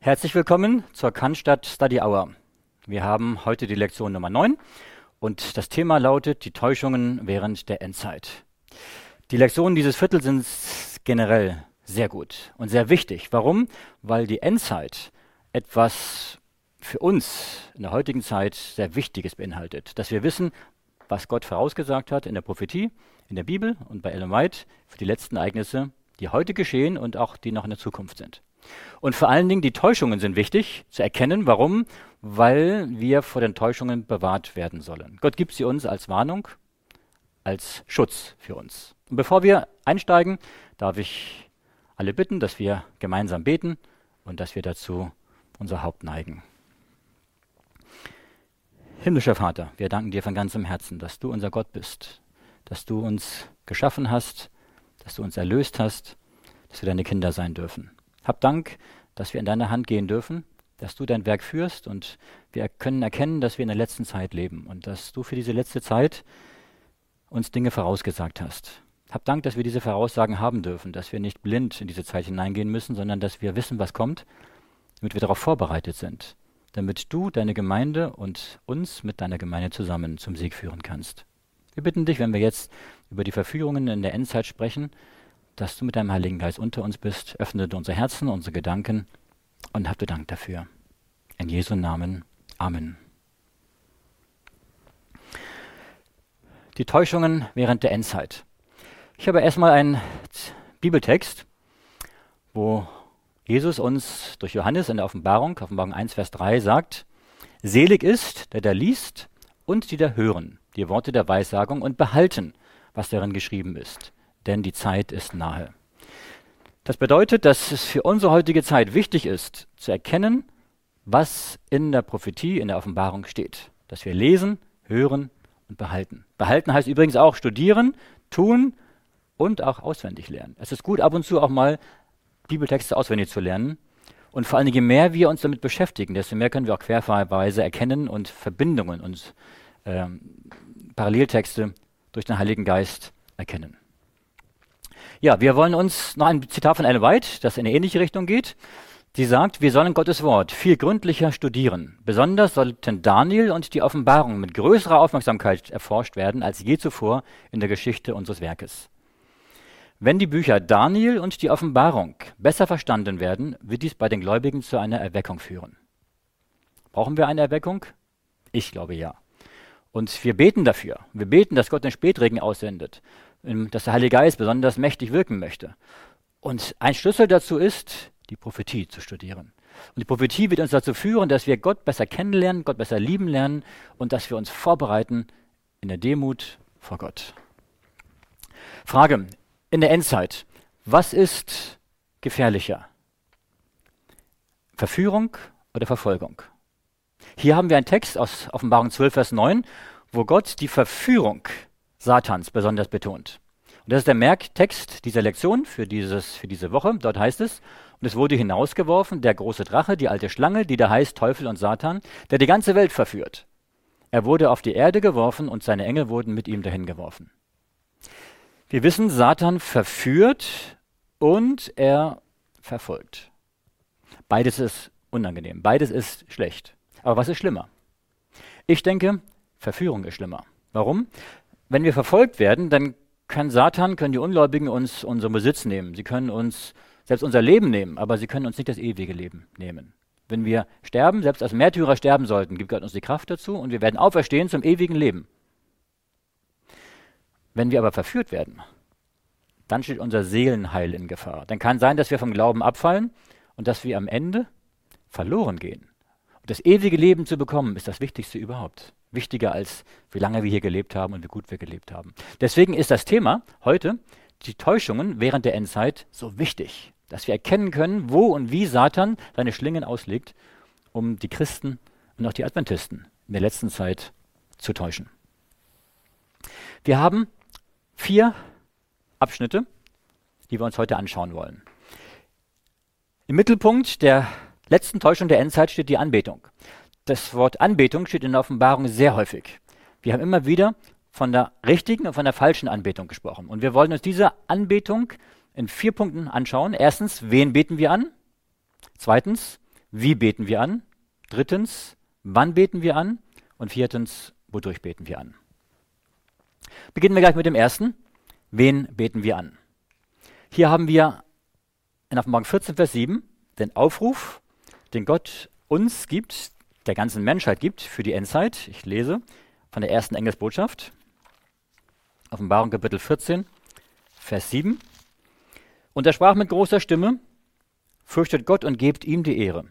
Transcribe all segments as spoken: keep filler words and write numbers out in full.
Herzlich willkommen zur Cannstatt Study Hour. Wir haben heute die Lektion Nummer neun und das Thema lautet die Täuschungen während der Endzeit. Die Lektionen dieses Viertels sind generell sehr gut und sehr wichtig. Warum? Weil die Endzeit etwas für uns in der heutigen Zeit sehr Wichtiges beinhaltet. Dass wir wissen, was Gott vorausgesagt hat in der Prophetie, in der Bibel und bei Ellen White für die letzten Ereignisse, die heute geschehen und auch die noch in der Zukunft sind. Und vor allen Dingen die Täuschungen sind wichtig zu erkennen. Warum? Weil wir vor den Täuschungen bewahrt werden sollen. Gott gibt sie uns als Warnung, als Schutz für uns. Und bevor wir einsteigen, darf ich alle bitten, dass wir gemeinsam beten und dass wir dazu unser Haupt neigen. Himmlischer Vater, wir danken dir von ganzem Herzen, dass du unser Gott bist, dass du uns geschaffen hast, dass du uns erlöst hast, dass wir deine Kinder sein dürfen. Hab Dank, dass wir in deine Hand gehen dürfen, dass du dein Werk führst und wir können erkennen, dass wir in der letzten Zeit leben und dass du für diese letzte Zeit uns Dinge vorausgesagt hast. Hab Dank, dass wir diese Voraussagen haben dürfen, dass wir nicht blind in diese Zeit hineingehen müssen, sondern dass wir wissen, was kommt, damit wir darauf vorbereitet sind, damit du deine Gemeinde und uns mit deiner Gemeinde zusammen zum Sieg führen kannst. Wir bitten dich, wenn wir jetzt über die Verführungen in der Endzeit sprechen, dass du mit deinem Heiligen Geist unter uns bist. Öffne unsere Herzen, unsere Gedanken und habt Dank dafür. In Jesu Namen. Amen. Die Täuschungen während der Endzeit. Ich habe erstmal einen Bibeltext, wo Jesus uns durch Johannes in der Offenbarung, Offenbarung eins, Vers drei sagt, selig ist, der da liest und die da hören, die Worte der Weissagung und behalten, was darin geschrieben ist. Denn die Zeit ist nahe. Das bedeutet, dass es für unsere heutige Zeit wichtig ist, zu erkennen, was in der Prophetie, in der Offenbarung steht. Dass wir lesen, hören und behalten. Behalten heißt übrigens auch studieren, tun und auch auswendig lernen. Es ist gut, ab und zu auch mal Bibeltexte auswendig zu lernen. Und vor allem, je mehr wir uns damit beschäftigen, desto mehr können wir auch querweise erkennen und Verbindungen und ähm, Paralleltexte durch den Heiligen Geist erkennen. Ja, wir wollen uns noch ein Zitat von Ellen White, das in eine ähnliche Richtung geht. Sie sagt, wir sollen Gottes Wort viel gründlicher studieren. Besonders sollten Daniel und die Offenbarung mit größerer Aufmerksamkeit erforscht werden als je zuvor in der Geschichte unseres Werkes. Wenn die Bücher Daniel und die Offenbarung besser verstanden werden, wird dies bei den Gläubigen zu einer Erweckung führen. Brauchen wir eine Erweckung? Ich glaube ja. Und wir beten dafür. Wir beten, dass Gott den Spätregen aussendet, dass der Heilige Geist besonders mächtig wirken möchte. Und ein Schlüssel dazu ist, die Prophetie zu studieren. Und die Prophetie wird uns dazu führen, dass wir Gott besser kennenlernen, Gott besser lieben lernen und dass wir uns vorbereiten in der Demut vor Gott. Frage, in der Endzeit, was ist gefährlicher? Verführung oder Verfolgung? Hier haben wir einen Text aus Offenbarung zwölf, Vers neun, wo Gott die Verführung Satans besonders betont. Und das ist der Merktext dieser Lektion für, dieses, für diese Woche. Dort heißt es, und es wurde hinausgeworfen, der große Drache, die alte Schlange, die da heißt Teufel und Satan, der die ganze Welt verführt. Er wurde auf die Erde geworfen und seine Engel wurden mit ihm dahin geworfen. Wir wissen, Satan verführt und er verfolgt. Beides ist unangenehm, beides ist schlecht. Aber was ist schlimmer? Ich denke, Verführung ist schlimmer. Warum? Wenn wir verfolgt werden, dann kann Satan, können die Ungläubigen uns unseren Besitz nehmen. Sie können uns selbst unser Leben nehmen, aber sie können uns nicht das ewige Leben nehmen. Wenn wir sterben, selbst als Märtyrer sterben sollten, gibt Gott uns die Kraft dazu und wir werden auferstehen zum ewigen Leben. Wenn wir aber verführt werden, dann steht unser Seelenheil in Gefahr. Dann kann sein, dass wir vom Glauben abfallen und dass wir am Ende verloren gehen. Und das ewige Leben zu bekommen, ist das Wichtigste überhaupt. Wichtiger als wie lange wir hier gelebt haben und wie gut wir gelebt haben. Deswegen ist das Thema heute, die Täuschungen während der Endzeit, so wichtig, dass wir erkennen können, wo und wie Satan seine Schlingen auslegt, um die Christen und auch die Adventisten in der letzten Zeit zu täuschen. Wir haben vier Abschnitte, die wir uns heute anschauen wollen. Im Mittelpunkt der letzten Täuschung der Endzeit steht die Anbetung. Das Wort Anbetung steht in der Offenbarung sehr häufig. Wir haben immer wieder von der richtigen und von der falschen Anbetung gesprochen. Und wir wollen uns diese Anbetung in vier Punkten anschauen. Erstens, wen beten wir an? Zweitens, wie beten wir an? Drittens, wann beten wir an? Und viertens, wodurch beten wir an? Beginnen wir gleich mit dem ersten. Wen beten wir an? Hier haben wir in Offenbarung vierzehn, Vers sieben den Aufruf, den Gott uns gibt, der ganzen Menschheit gibt für die Endzeit. Ich lese von der ersten Engelsbotschaft. Offenbarung Kapitel vierzehn, Vers sieben. Und er sprach mit großer Stimme: Fürchtet Gott und gebt ihm die Ehre.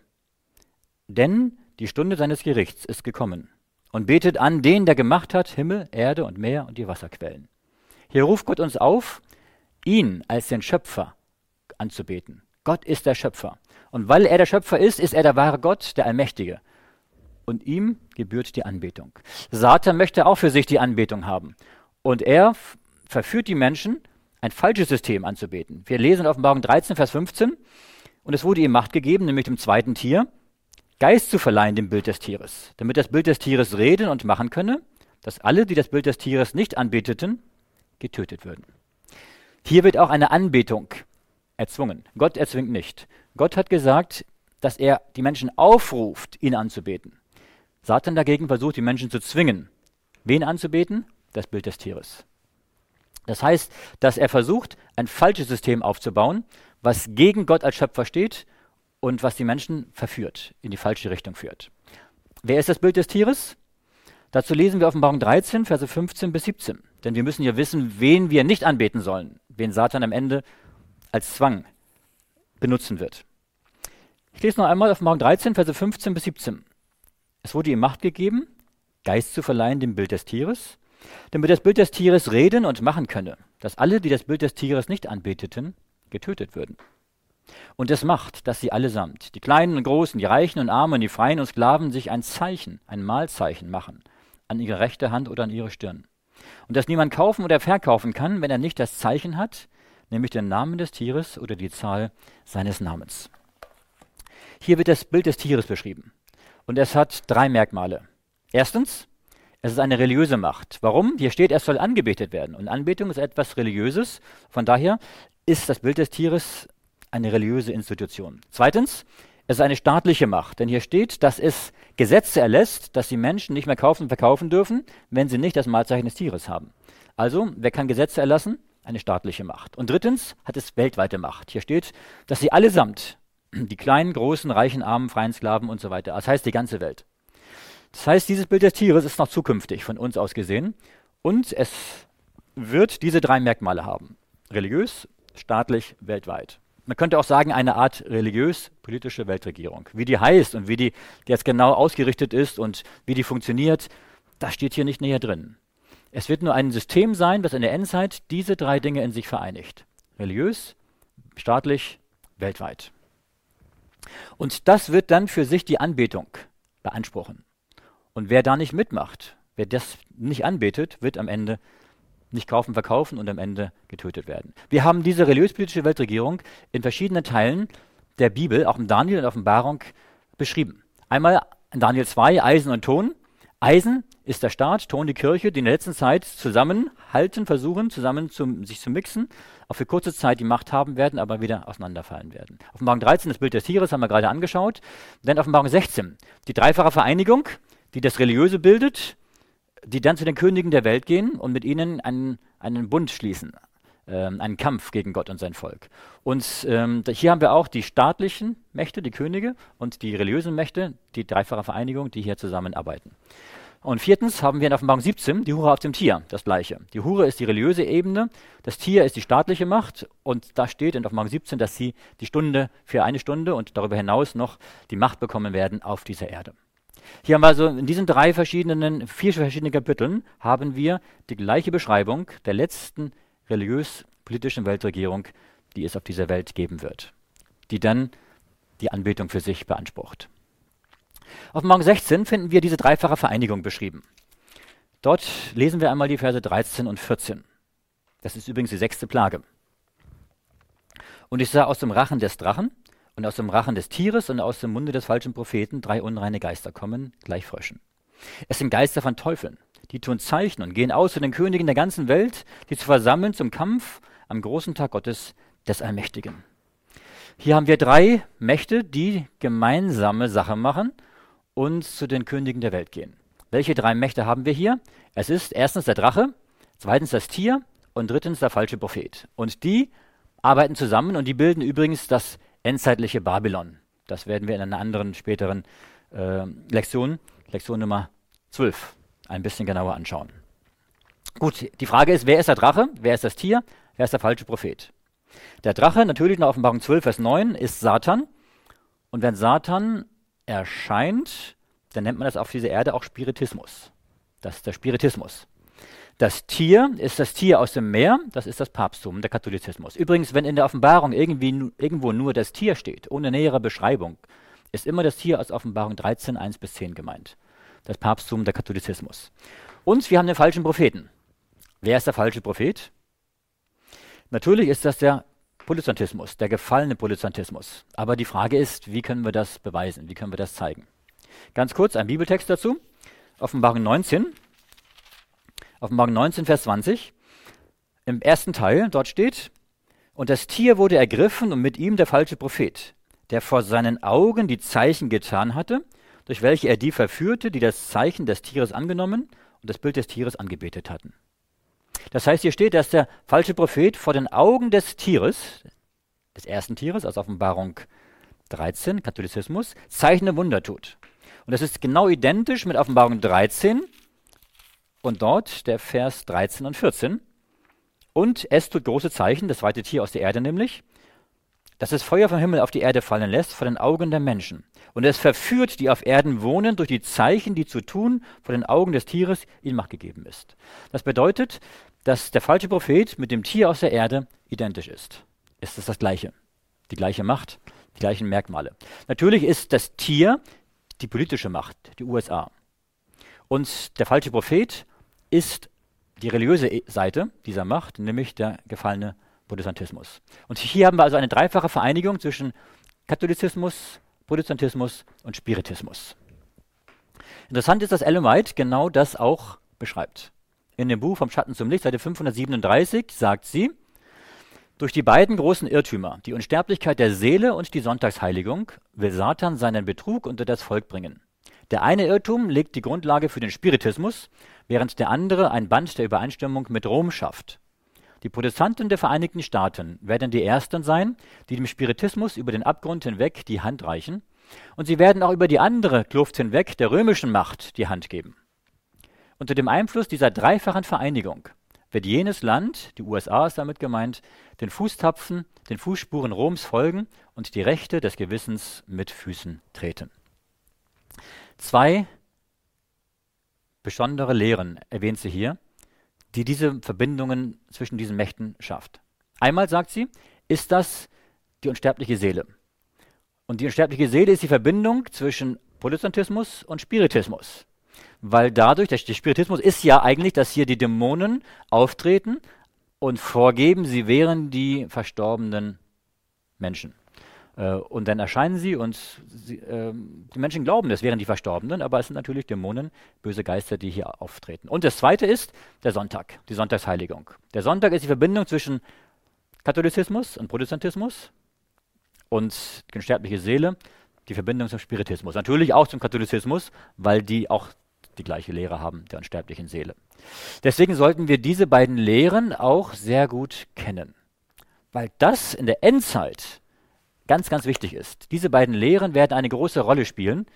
Denn die Stunde seines Gerichts ist gekommen. Und betet an den, der gemacht hat Himmel, Erde und Meer und die Wasserquellen. Hier ruft Gott uns auf, ihn als den Schöpfer anzubeten. Gott ist der Schöpfer. Und weil er der Schöpfer ist, ist er der wahre Gott, der Allmächtige. Und ihm gebührt die Anbetung. Satan möchte auch für sich die Anbetung haben. Und er f- verführt die Menschen, ein falsches System anzubeten. Wir lesen in Offenbarung dreizehn, Vers fünfzehn. Und es wurde ihm Macht gegeben, nämlich dem zweiten Tier, Geist zu verleihen dem Bild des Tieres, damit das Bild des Tieres reden und machen könne, dass alle, die das Bild des Tieres nicht anbeteten, getötet würden. Hier wird auch eine Anbetung erzwungen. Gott erzwingt nicht. Gott hat gesagt, dass er die Menschen aufruft, ihn anzubeten. Satan dagegen versucht, die Menschen zu zwingen. Wen anzubeten? Das Bild des Tieres. Das heißt, dass er versucht, ein falsches System aufzubauen, was gegen Gott als Schöpfer steht und was die Menschen verführt, in die falsche Richtung führt. Wer ist das Bild des Tieres? Dazu lesen wir Offenbarung dreizehn, Verse fünfzehn bis siebzehn. Denn wir müssen ja wissen, wen wir nicht anbeten sollen, wen Satan am Ende als Zwang benutzen wird. Ich lese noch einmal Offenbarung dreizehn, Verse fünfzehn bis siebzehn. Es wurde ihm Macht gegeben, Geist zu verleihen dem Bild des Tieres, damit das Bild des Tieres reden und machen könne, dass alle, die das Bild des Tieres nicht anbeteten, getötet würden. Und es macht, dass sie allesamt, die Kleinen und Großen, die Reichen und Armen, die Freien und Sklaven, sich ein Zeichen, ein Mahlzeichen machen, an ihre rechte Hand oder an ihre Stirn. Und dass niemand kaufen oder verkaufen kann, wenn er nicht das Zeichen hat, nämlich den Namen des Tieres oder die Zahl seines Namens. Hier wird das Bild des Tieres beschrieben. Und es hat drei Merkmale. Erstens, es ist eine religiöse Macht. Warum? Hier steht, es soll angebetet werden. Und Anbetung ist etwas Religiöses. Von daher ist das Bild des Tieres eine religiöse Institution. Zweitens, es ist eine staatliche Macht. Denn hier steht, dass es Gesetze erlässt, dass die Menschen nicht mehr kaufen und verkaufen dürfen, wenn sie nicht das Mahlzeichen des Tieres haben. Also, wer kann Gesetze erlassen? Eine staatliche Macht. Und drittens hat es weltweite Macht. Hier steht, dass sie allesamt, die kleinen, großen, reichen, armen, freien Sklaven und so weiter, das heißt die ganze Welt. Das heißt, dieses Bild des Tieres ist noch zukünftig von uns aus gesehen und es wird diese drei Merkmale haben. Religiös, staatlich, weltweit. Man könnte auch sagen, eine Art religiös-politische Weltregierung. Wie die heißt und wie die jetzt genau ausgerichtet ist und wie die funktioniert, das steht hier nicht näher drin. Es wird nur ein System sein, das in der Endzeit diese drei Dinge in sich vereinigt. Religiös, staatlich, weltweit. Und das wird dann für sich die Anbetung beanspruchen. Und wer da nicht mitmacht, wer das nicht anbetet, wird am Ende nicht kaufen, verkaufen und am Ende getötet werden. Wir haben diese religiös-politische Weltregierung in verschiedenen Teilen der Bibel, auch in Daniel und Offenbarung, beschrieben. Einmal in Daniel zwei, Eisen und Ton. Eisen ist der Staat, Ton die Kirche, die in der letzten Zeit zusammenhalten, versuchen, zusammen zu, sich zu mixen, auch für kurze Zeit die Macht haben werden, aber wieder auseinanderfallen werden. Offenbarung dreizehn, das Bild des Tieres, haben wir gerade angeschaut. Dann Offenbarung sechzehn, die dreifache Vereinigung, die das Religiöse bildet, die dann zu den Königen der Welt gehen und mit ihnen einen, einen Bund schließen, ähm, einen Kampf gegen Gott und sein Volk. Und ähm, hier haben wir auch die staatlichen Mächte, die Könige, und die religiösen Mächte, die dreifache Vereinigung, die hier zusammenarbeiten. Und viertens haben wir in Offenbarung siebzehn die Hure auf dem Tier, das Gleiche. Die Hure ist die religiöse Ebene, das Tier ist die staatliche Macht und da steht in Offenbarung siebzehn, dass sie die Stunde für eine Stunde und darüber hinaus noch die Macht bekommen werden auf dieser Erde. Hier haben wir also in diesen drei verschiedenen, vier verschiedenen Kapiteln haben wir die gleiche Beschreibung der letzten religiös-politischen Weltregierung, die es auf dieser Welt geben wird, die dann die Anbetung für sich beansprucht. Auf Offenbarung sechzehn finden wir diese dreifache Vereinigung beschrieben. Dort lesen wir einmal die Verse dreizehn und vierzehn. Das ist übrigens die sechste Plage. Und ich sah aus dem Rachen des Drachen und aus dem Rachen des Tieres und aus dem Munde des falschen Propheten drei unreine Geister kommen, gleich Fröschen. Es sind Geister von Teufeln, die tun Zeichen und gehen aus zu den Königen der ganzen Welt, die zu versammeln zum Kampf am großen Tag Gottes des Allmächtigen. Hier haben wir drei Mächte, die gemeinsame Sache machen und zu den Königen der Welt gehen. Welche drei Mächte haben wir hier? Es ist erstens der Drache, zweitens das Tier und drittens der falsche Prophet. Und die arbeiten zusammen und die bilden übrigens das endzeitliche Babylon. Das werden wir in einer anderen späteren äh, Lektion, Lektion Nummer zwölf, ein bisschen genauer anschauen. Gut, die Frage ist, wer ist der Drache, wer ist das Tier, wer ist der falsche Prophet? Der Drache, natürlich in Offenbarung zwölf, Vers neun, ist Satan. Und wenn Satan erscheint, dann nennt man das auf dieser Erde auch Spiritismus. Das ist der Spiritismus. Das Tier ist das Tier aus dem Meer, das ist das Papsttum, der Katholizismus. Übrigens, wenn in der Offenbarung irgendwie, irgendwo nur das Tier steht, ohne nähere Beschreibung, ist immer das Tier aus Offenbarung dreizehn, eins bis zehn gemeint. Das Papsttum, der Katholizismus. Und wir haben den falschen Propheten. Wer ist der falsche Prophet? Natürlich ist das der Protestantismus, der gefallene Protestantismus. Aber die Frage ist, wie können wir das beweisen? Wie können wir das zeigen? Ganz kurz ein Bibeltext dazu. Offenbarung neunzehn. Offenbarung neunzehn, Vers zwanzig. Im ersten Teil, dort steht, und das Tier wurde ergriffen und mit ihm der falsche Prophet, der vor seinen Augen die Zeichen getan hatte, durch welche er die verführte, die das Zeichen des Tieres angenommen und das Bild des Tieres angebetet hatten. Das heißt, hier steht, dass der falsche Prophet vor den Augen des Tieres, des ersten Tieres, aus Offenbarung dreizehn, Katholizismus, Zeichen und Wunder tut. Und das ist genau identisch mit Offenbarung dreizehn und dort der Vers dreizehn und vierzehn. Und es tut große Zeichen, das zweite Tier aus der Erde nämlich, dass es Feuer vom Himmel auf die Erde fallen lässt vor den Augen der Menschen. Und es verführt, die auf Erden wohnen, durch die Zeichen, die zu tun, vor den Augen des Tieres ihnen Macht gegeben ist. Das bedeutet, dass der falsche Prophet mit dem Tier aus der Erde identisch ist. Ist es das Gleiche? Die gleiche Macht, die gleichen Merkmale. Natürlich ist das Tier die politische Macht, die U S A. Und der falsche Prophet ist die religiöse Seite dieser Macht, nämlich der gefallene Protestantismus. Und hier haben wir also eine dreifache Vereinigung zwischen Katholizismus, Protestantismus und Spiritismus. Interessant ist, dass Ellen White genau das auch beschreibt. In dem Buch Vom Schatten zum Licht, Seite fünfhundertsiebenunddreißig, sagt sie, durch die beiden großen Irrtümer, die Unsterblichkeit der Seele und die Sonntagsheiligung, will Satan seinen Betrug unter das Volk bringen. Der eine Irrtum legt die Grundlage für den Spiritismus, während der andere ein Band der Übereinstimmung mit Rom schafft. Die Protestanten der Vereinigten Staaten werden die Ersten sein, die dem Spiritismus über den Abgrund hinweg die Hand reichen, und sie werden auch über die andere Kluft hinweg der römischen Macht die Hand geben. Unter dem Einfluss dieser dreifachen Vereinigung wird jenes Land, die U S A ist damit gemeint, den Fußtapfen, den Fußspuren Roms folgen und die Rechte des Gewissens mit Füßen treten. Zwei besondere Lehren erwähnt sie hier, die diese Verbindungen zwischen diesen Mächten schafft. Einmal, sagt sie, ist das die unsterbliche Seele. Und die unsterbliche Seele ist die Verbindung zwischen Protestantismus und Spiritismus. Weil dadurch, der Spiritismus ist ja eigentlich, dass hier die Dämonen auftreten und vorgeben, sie wären die verstorbenen Menschen. Äh, und dann erscheinen sie und sie, äh, die Menschen glauben, das wären die Verstorbenen, aber es sind natürlich Dämonen, böse Geister, die hier auftreten. Und das zweite ist der Sonntag, die Sonntagsheiligung. Der Sonntag ist die Verbindung zwischen Katholizismus und Protestantismus und die unsterbliche Seele, die Verbindung zum Spiritismus. Natürlich auch zum Katholizismus, weil die auch die gleiche Lehre haben, der unsterblichen Seele. Deswegen sollten wir diese beiden Lehren auch sehr gut kennen, weil das in der Endzeit ganz, ganz wichtig ist. Diese beiden Lehren werden eine große Rolle spielen,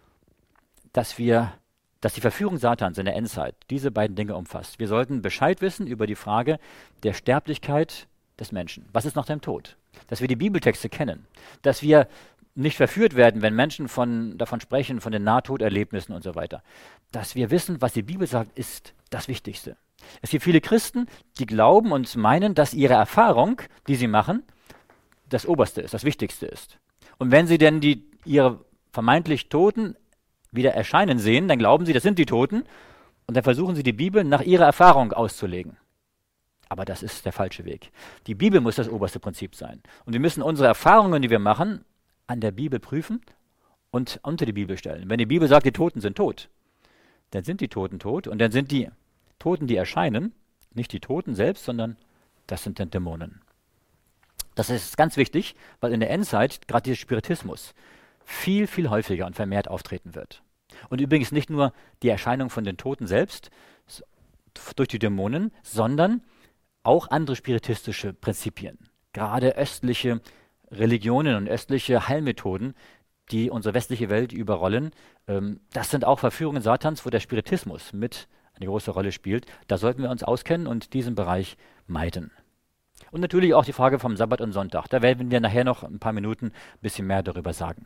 dass wir, dass die Verführung Satans in der Endzeit diese beiden Dinge umfasst. Wir sollten Bescheid wissen über die Frage der Sterblichkeit des Menschen. Was ist nach dem Tod? Dass wir die Bibeltexte kennen, dass wir nicht verführt werden, wenn Menschen von, davon sprechen, von den Nahtoderlebnissen und so weiter. Dass wir wissen, was die Bibel sagt, ist das Wichtigste. Es gibt viele Christen, die glauben und meinen, dass ihre Erfahrung, die sie machen, das Oberste ist, das Wichtigste ist. Und wenn sie denn die, ihre vermeintlich Toten wieder erscheinen sehen, dann glauben sie, das sind die Toten, und dann versuchen sie die Bibel nach ihrer Erfahrung auszulegen. Aber das ist der falsche Weg. Die Bibel muss das oberste Prinzip sein. Und wir müssen unsere Erfahrungen, die wir machen, an der Bibel prüfen und unter die Bibel stellen. Wenn die Bibel sagt, die Toten sind tot, dann sind die Toten tot und dann sind die Toten, die erscheinen, nicht die Toten selbst, sondern das sind dann Dämonen. Das ist ganz wichtig, weil in der Endzeit gerade dieser Spiritismus viel, viel häufiger und vermehrt auftreten wird. Und übrigens nicht nur die Erscheinung von den Toten selbst s- durch die Dämonen, sondern auch andere spiritistische Prinzipien. Gerade östliche Religionen und östliche Heilmethoden, die unsere westliche Welt überrollen, ähm, das sind auch Verführungen Satans, wo der Spiritismus mit eine große Rolle spielt. Da sollten wir uns auskennen und diesen Bereich meiden. Und natürlich auch die Frage vom Sabbat und Sonntag. Da werden wir nachher noch ein paar Minuten ein bisschen mehr darüber sagen.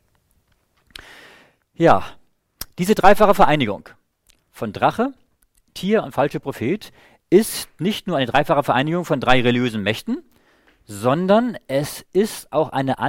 Ja, diese dreifache Vereinigung von Drache, Tier und falscher Prophet ist nicht nur eine dreifache Vereinigung von drei religiösen Mächten, sondern es ist auch eine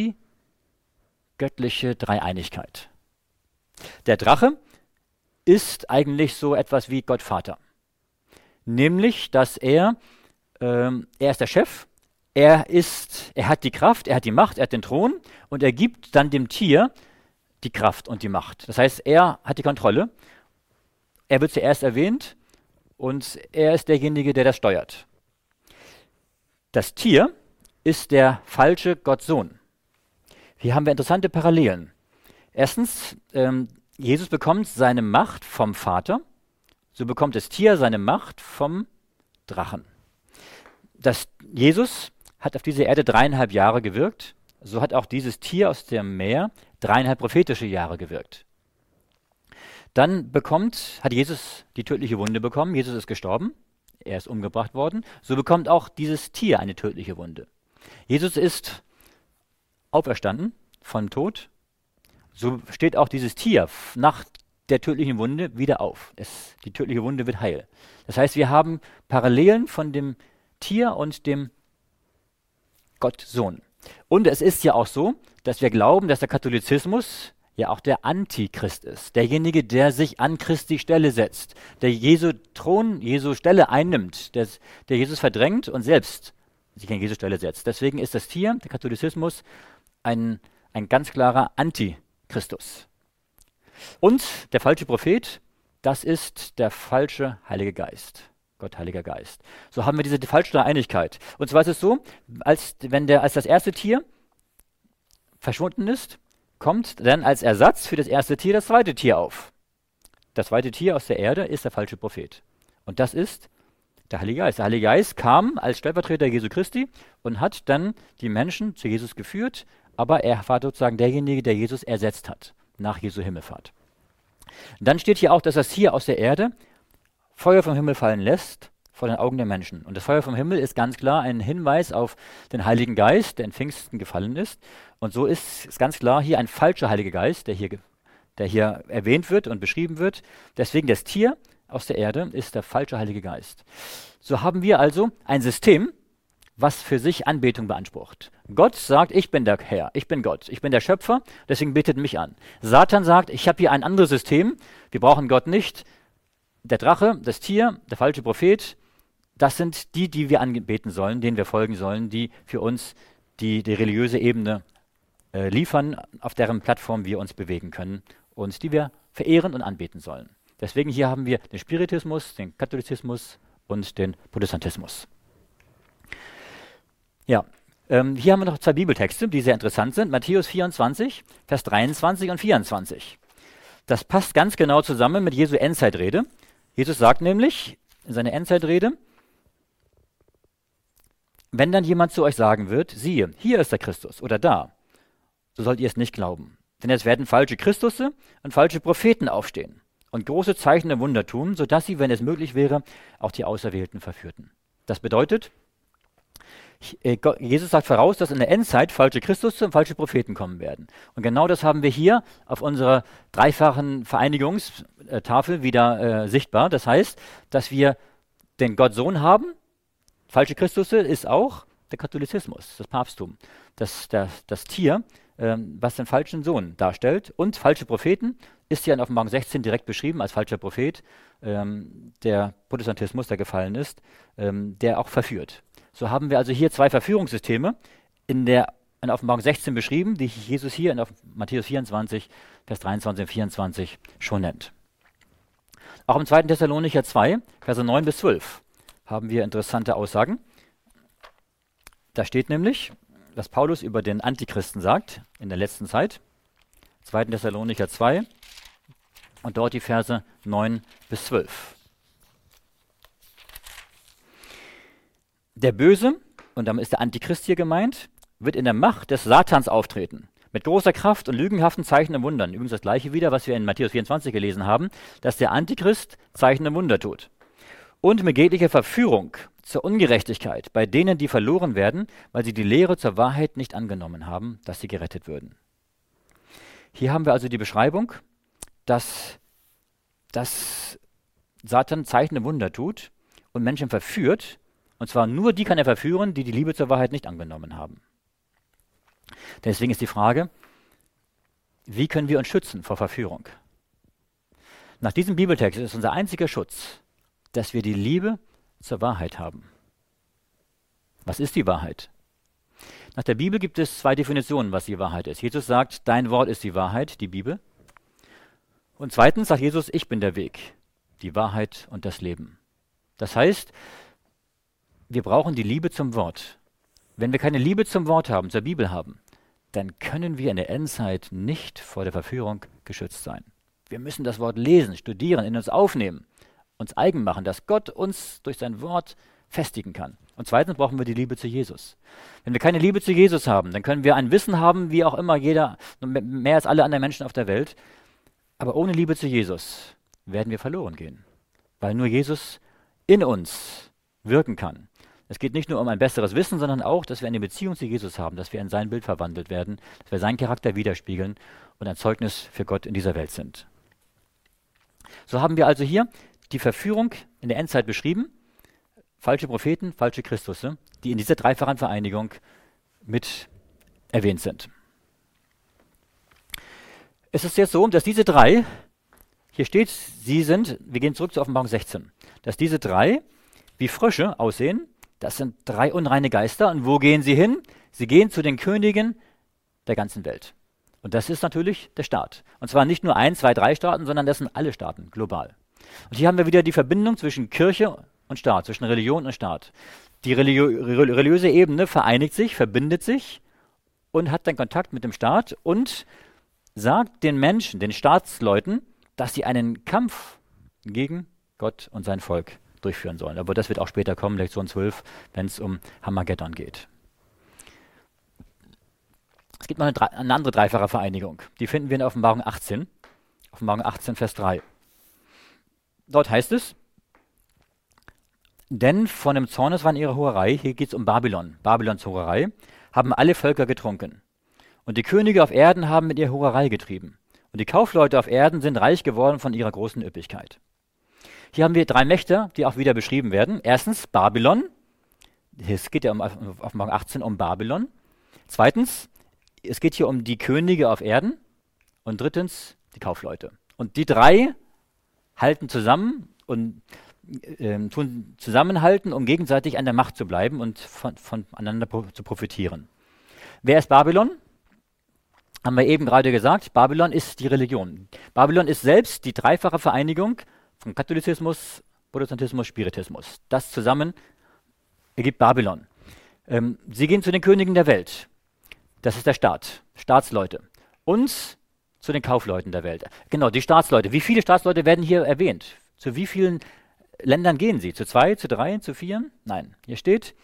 antigöttliche Dreieinigkeit. Der Drache ist eigentlich so etwas wie Gott Vater. Nämlich, dass er, ähm, er ist der Chef, er ist, er hat die Kraft, er hat die Macht, er hat den Thron und er gibt dann dem Tier die Kraft und die Macht. Das heißt, er hat die Kontrolle, er wird zuerst erwähnt und er ist derjenige, der das steuert. Das Tier ist der falsche Gottsohn. Hier haben wir interessante Parallelen. Erstens, ähm, Jesus bekommt seine Macht vom Vater, so bekommt das Tier seine Macht vom Drachen. Das Jesus hat auf dieser Erde dreieinhalb Jahre gewirkt, so hat auch dieses Tier aus dem Meer dreieinhalb prophetische Jahre gewirkt. Dann bekommt, hat Jesus die tödliche Wunde bekommen, Jesus ist gestorben, er ist umgebracht worden, so bekommt auch dieses Tier eine tödliche Wunde. Jesus ist auferstanden vom Tod, so steht auch dieses Tier nach der tödlichen Wunde wieder auf. Es, die tödliche Wunde wird heil. Das heißt, wir haben Parallelen von dem Tier und dem Gottsohn. Und es ist ja auch so, dass wir glauben, dass der Katholizismus ja auch der Antichrist ist. Derjenige, der sich an Christi Stelle setzt, der Jesu Thron, Jesu Stelle einnimmt, der, der Jesus verdrängt und selbst sich an Jesu Stelle setzt. Deswegen ist das Tier, der Katholizismus, ein, ein ganz klarer Antichristus. Und der falsche Prophet, das ist der falsche Heilige Geist. Gott, Heiliger Geist. So haben wir diese falsche Dreieinigkeit. Und zwar ist es so, als, wenn der, als das erste Tier verschwunden ist, kommt dann als Ersatz für das erste Tier das zweite Tier auf. Das zweite Tier aus der Erde ist der falsche Prophet. Und das ist der Heilige Geist. Der Heilige Geist kam als Stellvertreter Jesu Christi und hat dann die Menschen zu Jesus geführt, aber er war sozusagen derjenige, der Jesus ersetzt hat, nach Jesu Himmelfahrt. Dann steht hier auch, dass das Tier aus der Erde Feuer vom Himmel fallen lässt vor den Augen der Menschen. Und das Feuer vom Himmel ist ganz klar ein Hinweis auf den Heiligen Geist, der in Pfingsten gefallen ist. Und so ist es ganz klar hier ein falscher Heiliger Geist, der hier, der hier erwähnt wird und beschrieben wird. Deswegen das Tier aus der Erde ist der falsche Heilige Geist. So haben wir also ein System, was für sich Anbetung beansprucht. Gott sagt, ich bin der Herr, ich bin Gott, ich bin der Schöpfer, deswegen betet mich an. Satan sagt, ich habe hier ein anderes System, wir brauchen Gott nicht. Der Drache, das Tier, der falsche Prophet, das sind die, die wir anbeten sollen, denen wir folgen sollen, die für uns die, die religiöse Ebene äh, liefern, auf deren Plattform wir uns bewegen können und die wir verehren und anbeten sollen. Deswegen hier haben wir den Spiritismus, den Katholizismus und den Protestantismus. Ja, ähm, hier haben wir noch zwei Bibeltexte, die sehr interessant sind. Matthäus vierundzwanzig, Vers dreiundzwanzig und vierundzwanzig. Das passt ganz genau zusammen mit Jesu Endzeitrede. Jesus sagt nämlich in seiner Endzeitrede, wenn dann jemand zu euch sagen wird, siehe, hier ist der Christus oder da, so sollt ihr es nicht glauben. Denn es werden falsche Christusse und falsche Propheten aufstehen und große Zeichen und Wunder tun, sodass sie, wenn es möglich wäre, auch die Auserwählten verführten. Das bedeutet, Jesus sagt voraus, dass in der Endzeit falsche Christusse und falsche Propheten kommen werden. Und genau das haben wir hier auf unserer dreifachen Vereinigungstafel wieder äh, sichtbar. Das heißt, dass wir den Gottsohn haben. Falsche Christusse ist auch der Katholizismus, das Papsttum, das, das, das Tier, ähm, was den falschen Sohn darstellt. Und falsche Propheten ist hier in Offenbarung sechzehn direkt beschrieben als falscher Prophet, ähm, der Protestantismus, der gefallen ist, ähm, der auch verführt. So haben wir also hier zwei Verführungssysteme in der in Offenbarung sechzehn beschrieben, die Jesus hier in Matthäus vierundzwanzig, Vers dreiundzwanzig und vierundzwanzig schon nennt. Auch im zweiten Thessalonicher zwei, Verse neun bis zwölf haben wir interessante Aussagen. Da steht nämlich, was Paulus über den Antichristen sagt in der letzten Zeit, zweiter Thessalonicher zwei, und dort die Verse neun bis zwölf. Der Böse, und damit ist der Antichrist hier gemeint, wird in der Macht des Satans auftreten, mit großer Kraft und lügenhaften Zeichen und Wundern. Übrigens das gleiche wieder, was wir in Matthäus vierundzwanzig gelesen haben, dass der Antichrist Zeichen und Wunder tut. Und mit jeglicher Verführung zur Ungerechtigkeit bei denen, die verloren werden, weil sie die Lehre zur Wahrheit nicht angenommen haben, dass sie gerettet würden. Hier haben wir also die Beschreibung, dass, dass Satan Zeichen und Wunder tut und Menschen verführt. Und zwar nur die kann er verführen, die die Liebe zur Wahrheit nicht angenommen haben. Deswegen ist die Frage, wie können wir uns schützen vor Verführung? Nach diesem Bibeltext ist unser einziger Schutz, dass wir die Liebe zur Wahrheit haben. Was ist die Wahrheit? Nach der Bibel gibt es zwei Definitionen, was die Wahrheit ist. Jesus sagt, dein Wort ist die Wahrheit, die Bibel. Und zweitens sagt Jesus, ich bin der Weg, die Wahrheit und das Leben. Das heißt, wir brauchen die Liebe zum Wort. Wenn wir keine Liebe zum Wort haben, zur Bibel haben, dann können wir in der Endzeit nicht vor der Verführung geschützt sein. Wir müssen das Wort lesen, studieren, in uns aufnehmen, uns eigen machen, dass Gott uns durch sein Wort festigen kann. Und zweitens brauchen wir die Liebe zu Jesus. Wenn wir keine Liebe zu Jesus haben, dann können wir ein Wissen haben, wie auch immer jeder, mehr als alle anderen Menschen auf der Welt. Aber ohne Liebe zu Jesus werden wir verloren gehen, weil nur Jesus in uns wirken kann. Es geht nicht nur um ein besseres Wissen, sondern auch, dass wir eine Beziehung zu Jesus haben, dass wir in sein Bild verwandelt werden, dass wir seinen Charakter widerspiegeln und ein Zeugnis für Gott in dieser Welt sind. So haben wir also hier die Verführung in der Endzeit beschrieben, falsche Propheten, falsche Christusse, die in dieser dreifachen Vereinigung mit erwähnt sind. Es ist jetzt so, dass diese drei, hier steht, sie sind, wir gehen zurück zur Offenbarung sechzehn, dass diese drei wie Frösche aussehen. Das sind drei unreine Geister. Und wo gehen sie hin? Sie gehen zu den Königen der ganzen Welt. Und das ist natürlich der Staat. Und zwar nicht nur ein, zwei, drei Staaten, sondern das sind alle Staaten, global. Und hier haben wir wieder die Verbindung zwischen Kirche und Staat, zwischen Religion und Staat. Die religio- religiöse Ebene vereinigt sich, verbindet sich und hat dann Kontakt mit dem Staat und sagt den Menschen, den Staatsleuten, dass sie einen Kampf gegen Gott und sein Volk durchführen sollen. Aber das wird auch später kommen, Lektion zwölf, wenn es um Armageddon geht. Es gibt noch eine, eine andere dreifache Vereinigung. Die finden wir in Offenbarung achtzehn. Offenbarung achtzehn, Vers drei. Dort heißt es, denn von dem Zornes war ihre Hurerei, hier geht es um Babylon, Babylons Hurerei, haben alle Völker getrunken. Und die Könige auf Erden haben mit ihr Hurerei getrieben. Und die Kaufleute auf Erden sind reich geworden von ihrer großen Üppigkeit. Hier haben wir drei Mächte, die auch wieder beschrieben werden. Erstens Babylon. Es geht ja um, auf Offenbarung achtzehn um Babylon. Zweitens, es geht hier um die Könige auf Erden. Und drittens, die Kaufleute. Und die drei halten zusammen und äh, tun zusammenhalten, um gegenseitig an der Macht zu bleiben und von, voneinander pro, zu profitieren. Wer ist Babylon? Haben wir eben gerade gesagt, Babylon ist die Religion. Babylon ist selbst die dreifache Vereinigung von Katholizismus, Protestantismus, Spiritismus. Das zusammen ergibt Babylon. Ähm, sie gehen zu den Königen der Welt. Das ist der Staat, Staatsleute. Und zu den Kaufleuten der Welt. Genau, die Staatsleute. Wie viele Staatsleute werden hier erwähnt? Zu wie vielen Ländern gehen sie? Zu zwei, zu drei, zu vier? Nein, hier steht,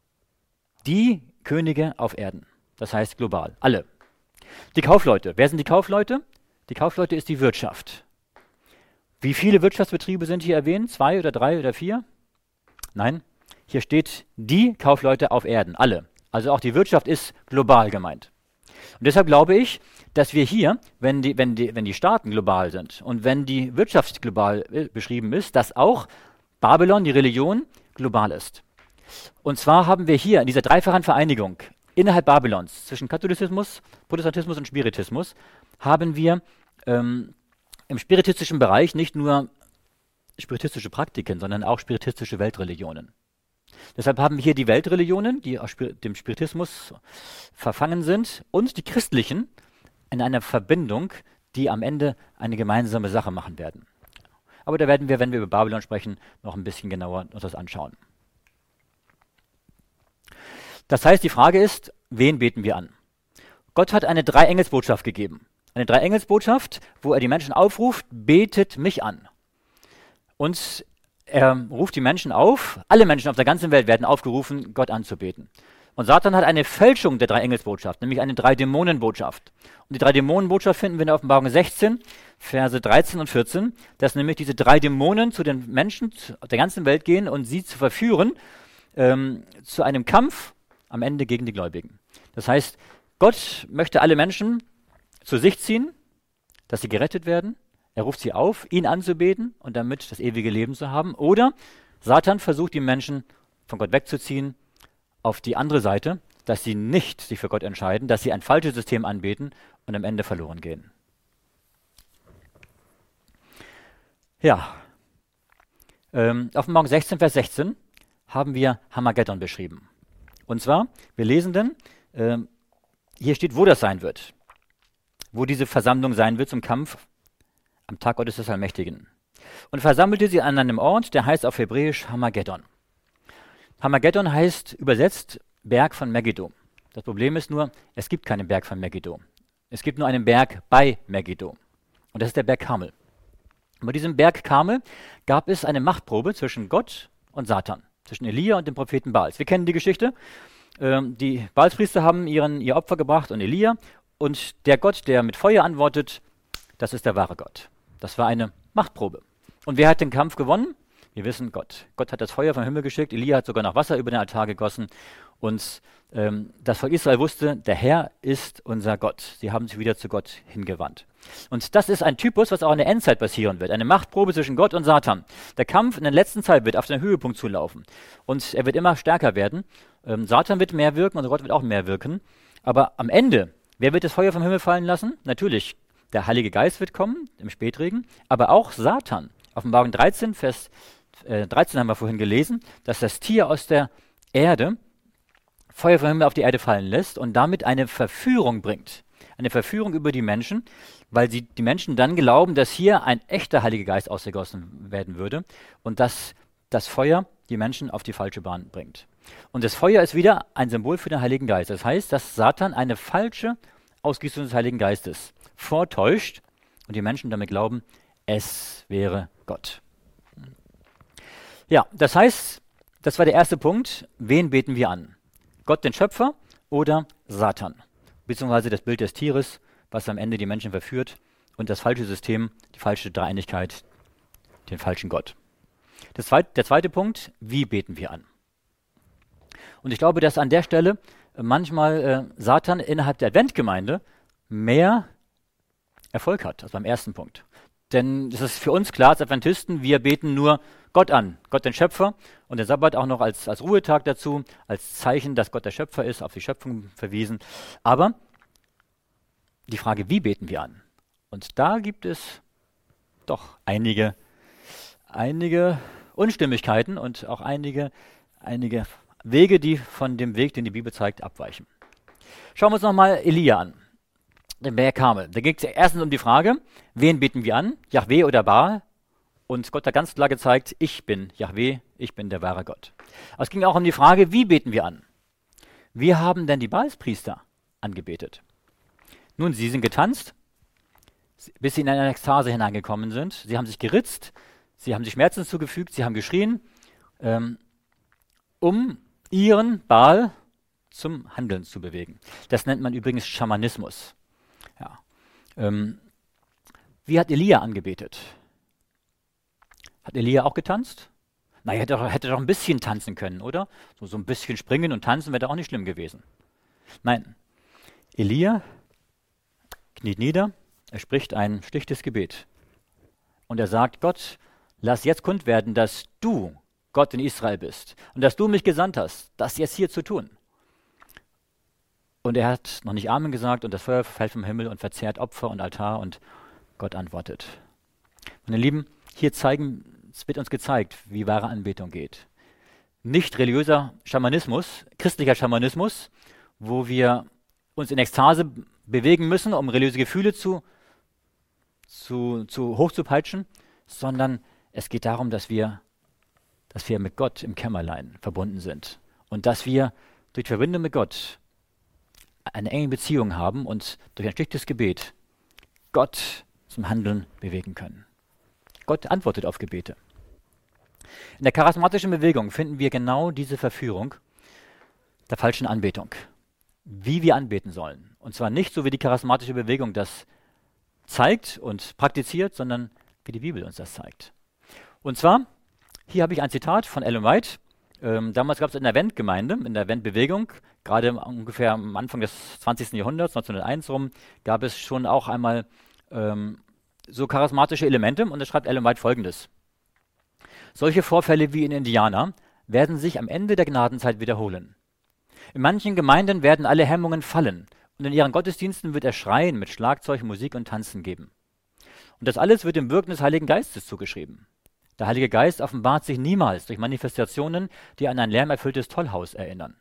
die Könige auf Erden. Das heißt global, alle. Die Kaufleute. Wer sind die Kaufleute? Die Kaufleute ist die Wirtschaft. Wie viele Wirtschaftsbetriebe sind hier erwähnt? Zwei oder drei oder vier? Nein, hier steht die Kaufleute auf Erden, alle. Also auch die Wirtschaft ist global gemeint. Und deshalb glaube ich, dass wir hier, wenn die, wenn die, wenn die Staaten global sind und wenn die Wirtschaft global äh, beschrieben ist, dass auch Babylon, die Religion, global ist. Und zwar haben wir hier in dieser dreifachen Vereinigung innerhalb Babylons zwischen Katholizismus, Protestantismus und Spiritismus haben wir ähm, im spiritistischen Bereich nicht nur spiritistische Praktiken, sondern auch spiritistische Weltreligionen. Deshalb haben wir hier die Weltreligionen, die aus Spir- dem Spiritismus verfangen sind, und die christlichen in einer Verbindung, die am Ende eine gemeinsame Sache machen werden. Aber da werden wir, wenn wir über Babylon sprechen, noch ein bisschen genauer uns das anschauen. Das heißt, die Frage ist, wen beten wir an? Gott hat eine Drei-Engels-Botschaft gegeben. Eine Drei-Engels-Botschaft, wo er die Menschen aufruft, betet mich an. Und er ruft die Menschen auf, alle Menschen auf der ganzen Welt werden aufgerufen, Gott anzubeten. Und Satan hat eine Fälschung der Drei-Engels-Botschaft, nämlich eine Drei-Dämonen-Botschaft. Und die Drei-Dämonen-Botschaft finden wir in der Offenbarung sechzehn, Verse dreizehn und vierzehn, dass nämlich diese drei Dämonen zu den Menschen auf der ganzen Welt gehen und sie zu verführen ähm, zu einem Kampf am Ende gegen die Gläubigen. Das heißt, Gott möchte alle Menschen zu sich ziehen, dass sie gerettet werden. Er ruft sie auf, ihn anzubeten und damit das ewige Leben zu haben. Oder Satan versucht, die Menschen von Gott wegzuziehen auf die andere Seite, dass sie nicht sich für Gott entscheiden, dass sie ein falsches System anbeten und am Ende verloren gehen. Ja, ähm, Offenbarung sechzehn, Vers sechzehn haben wir Hamageddon beschrieben. Und zwar, wir lesen dann, ähm, hier steht, wo das sein wird, wo diese Versammlung sein wird zum Kampf am Tag Gottes des Allmächtigen. Und versammelte sie an einem Ort, der heißt auf Hebräisch Hamageddon. Hamageddon heißt übersetzt Berg von Megiddo. Das Problem ist nur, es gibt keinen Berg von Megiddo. Es gibt nur einen Berg bei Megiddo. Und das ist der Berg Karmel. Und bei diesem Berg Karmel gab es eine Machtprobe zwischen Gott und Satan, zwischen Elia und dem Propheten Baals. Wir kennen die Geschichte. Ähm, die Baalspriester haben ihren, ihr Opfer gebracht und Elia. Und der Gott, der mit Feuer antwortet, das ist der wahre Gott. Das war eine Machtprobe. Und wer hat den Kampf gewonnen? Wir wissen Gott. Gott hat das Feuer vom Himmel geschickt, Elia hat sogar noch Wasser über den Altar gegossen und ähm, das Volk Israel wusste, der Herr ist unser Gott. Sie haben sich wieder zu Gott hingewandt. Und das ist ein Typus, was auch in der Endzeit passieren wird. Eine Machtprobe zwischen Gott und Satan. Der Kampf in der letzten Zeit wird auf den Höhepunkt zulaufen und er wird immer stärker werden. Ähm, Satan wird mehr wirken und Gott wird auch mehr wirken. Aber am Ende, wer wird das Feuer vom Himmel fallen lassen? Natürlich, der Heilige Geist wird kommen im Spätregen, aber auch Satan. Offenbarung dreizehn, Vers dreizehn haben wir vorhin gelesen, dass das Tier aus der Erde Feuer vom Himmel auf die Erde fallen lässt und damit eine Verführung bringt. Eine Verführung über die Menschen, weil sie, die Menschen dann glauben, dass hier ein echter Heiliger Geist ausgegossen werden würde und dass das Feuer die Menschen auf die falsche Bahn bringt. Und das Feuer ist wieder ein Symbol für den Heiligen Geist. Das heißt, dass Satan eine falsche Ausgießung des Heiligen Geistes vortäuscht und die Menschen damit glauben, es wäre Gott. Ja, das heißt, das war der erste Punkt. Wen beten wir an? Gott, den Schöpfer oder Satan? Beziehungsweise das Bild des Tieres, was am Ende die Menschen verführt und das falsche System, die falsche Dreieinigkeit, den falschen Gott. Das zweit, der zweite Punkt, wie beten wir an? Und ich glaube, dass an der Stelle manchmal äh, Satan innerhalb der Adventgemeinde mehr Erfolg hat als beim ersten Punkt. Denn es ist für uns klar als Adventisten, wir beten nur Gott an, Gott den Schöpfer und den Sabbat auch noch als, als Ruhetag dazu, als Zeichen, dass Gott der Schöpfer ist, auf die Schöpfung verwiesen. Aber die Frage, wie beten wir an? Und da gibt es doch einige, einige Unstimmigkeiten und auch einige, einige Wege, die von dem Weg, den die Bibel zeigt, abweichen. Schauen wir uns nochmal Elia an. Den Berg Karmel. Da geht es erstens um die Frage, wen beten wir an? Jahwe oder Baal? Und Gott hat ganz klar gezeigt, ich bin Jahwe, ich bin der wahre Gott. Aber es ging auch um die Frage, wie beten wir an? Wie haben denn die Baalspriester angebetet? Nun, sie sind getanzt, bis sie in eine Ekstase hineingekommen sind. Sie haben sich geritzt, sie haben sich Schmerzen zugefügt, sie haben geschrien, ähm, um ihren Baal zum Handeln zu bewegen. Das nennt man übrigens Schamanismus. Ja. Ähm, wie hat Elia angebetet? Hat Elia auch getanzt? Na, er hätte doch, hätte doch ein bisschen tanzen können, oder? So, so ein bisschen springen und tanzen wäre doch auch nicht schlimm gewesen. Nein, Elia kniet nieder, er spricht ein schlichtes Gebet. Und er sagt, Gott, lass jetzt kund werden, dass du Gott in Israel bist und dass du mich gesandt hast, das jetzt hier zu tun. Und er hat noch nicht Amen gesagt und das Feuer fällt vom Himmel und verzehrt Opfer und Altar und Gott antwortet. Meine Lieben, hier zeigen, es wird uns gezeigt, wie wahre Anbetung geht. Nicht religiöser Schamanismus, christlicher Schamanismus, wo wir uns in Ekstase bewegen müssen, um religiöse Gefühle zu, zu, zu hochzupeitschen, sondern es geht darum, dass wir, dass wir mit Gott im Kämmerlein verbunden sind und dass wir durch die Verbindung mit Gott eine enge Beziehung haben und durch ein schlichtes Gebet Gott zum Handeln bewegen können. Gott antwortet auf Gebete. In der charismatischen Bewegung finden wir genau diese Verführung der falschen Anbetung. Wie wir anbeten sollen. Und zwar nicht so, wie die charismatische Bewegung das zeigt und praktiziert, sondern wie die Bibel uns das zeigt. Und zwar, hier habe ich ein Zitat von Ellen White. Ähm, damals gab es in der Adventgemeinde, in der Adventbewegung, gerade ungefähr am Anfang des zwanzigsten Jahrhunderts, neunzehnhunderteins rum, gab es schon auch einmal ähm, so charismatische Elemente. Und da schreibt Ellen White Folgendes. Solche Vorfälle wie in Indiana werden sich am Ende der Gnadenzeit wiederholen. In manchen Gemeinden werden alle Hemmungen fallen und in ihren Gottesdiensten wird es Schreien mit Schlagzeug, Musik und Tanzen geben. Und das alles wird dem Wirken des Heiligen Geistes zugeschrieben. Der Heilige Geist offenbart sich niemals durch Manifestationen, die an ein lärmerfülltes Tollhaus erinnern.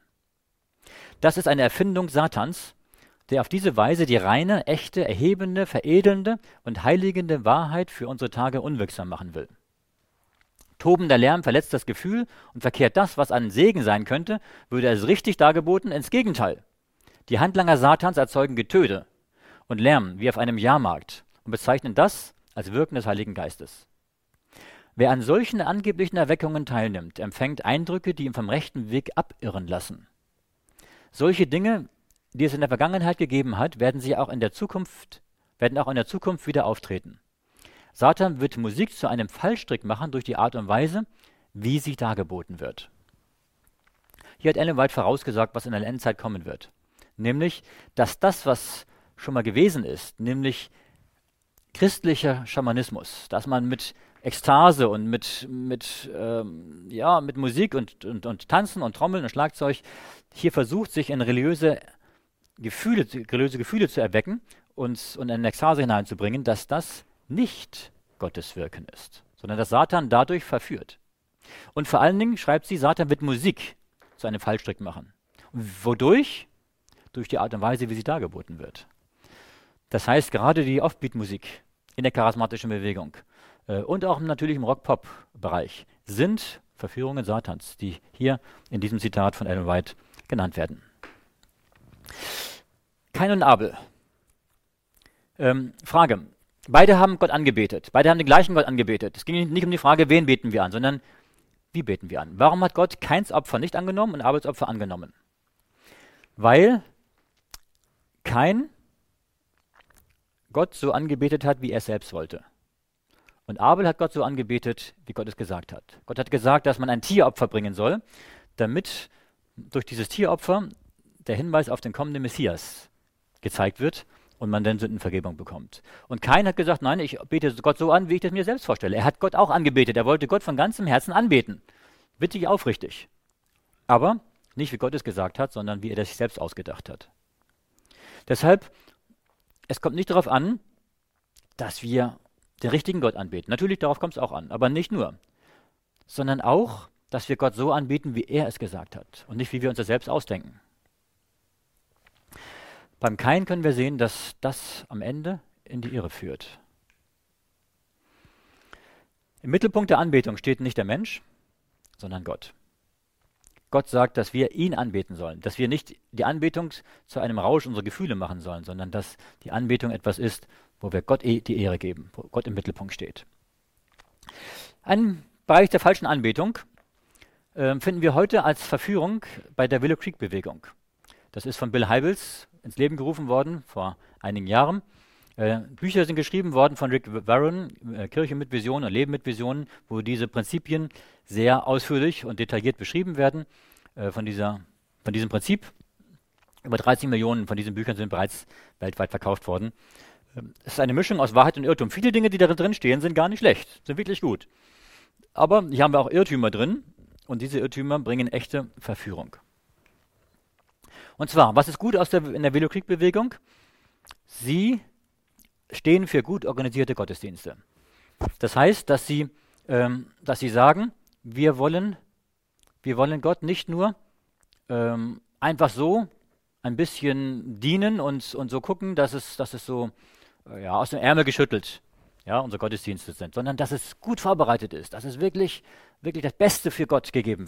Das ist eine Erfindung Satans, der auf diese Weise die reine, echte, erhebende, veredelnde und heiligende Wahrheit für unsere Tage unwirksam machen will. Tobender Lärm verletzt das Gefühl und verkehrt das, was ein Segen sein könnte, würde es richtig dargeboten, ins Gegenteil. Die Handlanger Satans erzeugen Getöse und Lärm wie auf einem Jahrmarkt und bezeichnen das als Wirken des Heiligen Geistes. Wer an solchen angeblichen Erweckungen teilnimmt, empfängt Eindrücke, die ihn vom rechten Weg abirren lassen. Solche Dinge, die es in der Vergangenheit gegeben hat, werden sie auch in der Zukunft, werden auch in der Zukunft wieder auftreten. Satan wird Musik zu einem Fallstrick machen durch die Art und Weise, wie sie dargeboten wird. Hier hat Ellen White vorausgesagt, was in der Endzeit kommen wird. Nämlich, dass das, was schon mal gewesen ist, nämlich christlicher Schamanismus, dass man mit Ekstase und mit, mit, ähm, ja, mit Musik und, und, und Tanzen und Trommeln und Schlagzeug hier versucht, sich in religiöse Gefühle, religiöse Gefühle zu erwecken und, und in Ekstase hineinzubringen, dass das nicht Gottes Wirken ist, sondern dass Satan dadurch verführt. Und vor allen Dingen, schreibt sie, Satan wird Musik zu einem Fallstrick machen. Und wodurch? Durch die Art und Weise, wie sie dargeboten wird. Das heißt, gerade die Offbeat-Musik in der charismatischen Bewegung äh, und auch natürlich im Rock-Pop-Bereich sind Verführungen Satans, die hier in diesem Zitat von Ellen White genannt werden. Kain und Abel. Ähm, Frage. Beide haben Gott angebetet. Beide haben den gleichen Gott angebetet. Es ging nicht um die Frage, wen beten wir an, sondern wie beten wir an. Warum hat Gott Kains Opfer nicht angenommen und Abels Opfer angenommen? Weil Kain Gott so angebetet hat, wie er es selbst wollte. Und Abel hat Gott so angebetet, wie Gott es gesagt hat. Gott hat gesagt, dass man ein Tieropfer bringen soll, damit durch dieses Tieropfer der Hinweis auf den kommenden Messias gezeigt wird und man dann Sündenvergebung bekommt. Und Kain hat gesagt, nein, ich bete Gott so an, wie ich das mir selbst vorstelle. Er hat Gott auch angebetet, er wollte Gott von ganzem Herzen anbeten. Wirklich aufrichtig. Aber nicht, wie Gott es gesagt hat, sondern wie er das sich selbst ausgedacht hat. Deshalb, es kommt nicht darauf an, dass wir den richtigen Gott anbeten. Natürlich, darauf kommt es auch an, aber nicht nur. Sondern auch, dass wir Gott so anbeten, wie er es gesagt hat und nicht, wie wir uns das selbst ausdenken. Beim Kain können wir sehen, dass das am Ende in die Irre führt. Im Mittelpunkt der Anbetung steht nicht der Mensch, sondern Gott. Gott sagt, dass wir ihn anbeten sollen, dass wir nicht die Anbetung zu einem Rausch unserer Gefühle machen sollen, sondern dass die Anbetung etwas ist, wo wir Gott die Ehre geben, wo Gott im Mittelpunkt steht. Ein Bereich der falschen Anbetung äh, finden wir heute als Verführung bei der Willow Creek Bewegung. Das ist von Bill Hybels ins Leben gerufen worden vor einigen Jahren. Äh, Bücher sind geschrieben worden von Rick Warren, äh, Kirche mit Visionen und Leben mit Visionen, wo diese Prinzipien sehr ausführlich und detailliert beschrieben werden. Äh, von, dieser, von diesem Prinzip. Über dreißig Millionen von diesen Büchern sind bereits weltweit verkauft worden. Ähm, es ist eine Mischung aus Wahrheit und Irrtum. Viele Dinge, die da drin stehen, sind gar nicht schlecht, sind wirklich gut. Aber hier haben wir auch Irrtümer drin und diese Irrtümer bringen echte Verführung. Und zwar, was ist gut aus der, in der Willow Creek Bewegung? Sie stehen für gut organisierte Gottesdienste. Das heißt, dass sie, ähm, dass sie sagen, wir wollen, wir wollen Gott nicht nur ähm, einfach so ein bisschen dienen und, und so gucken, dass es, dass es so äh, ja, aus dem Ärmel geschüttelt, ja, unsere Gottesdienste sind, sondern dass es gut vorbereitet ist, dass es wirklich, wirklich das Beste für Gott gegeben wird.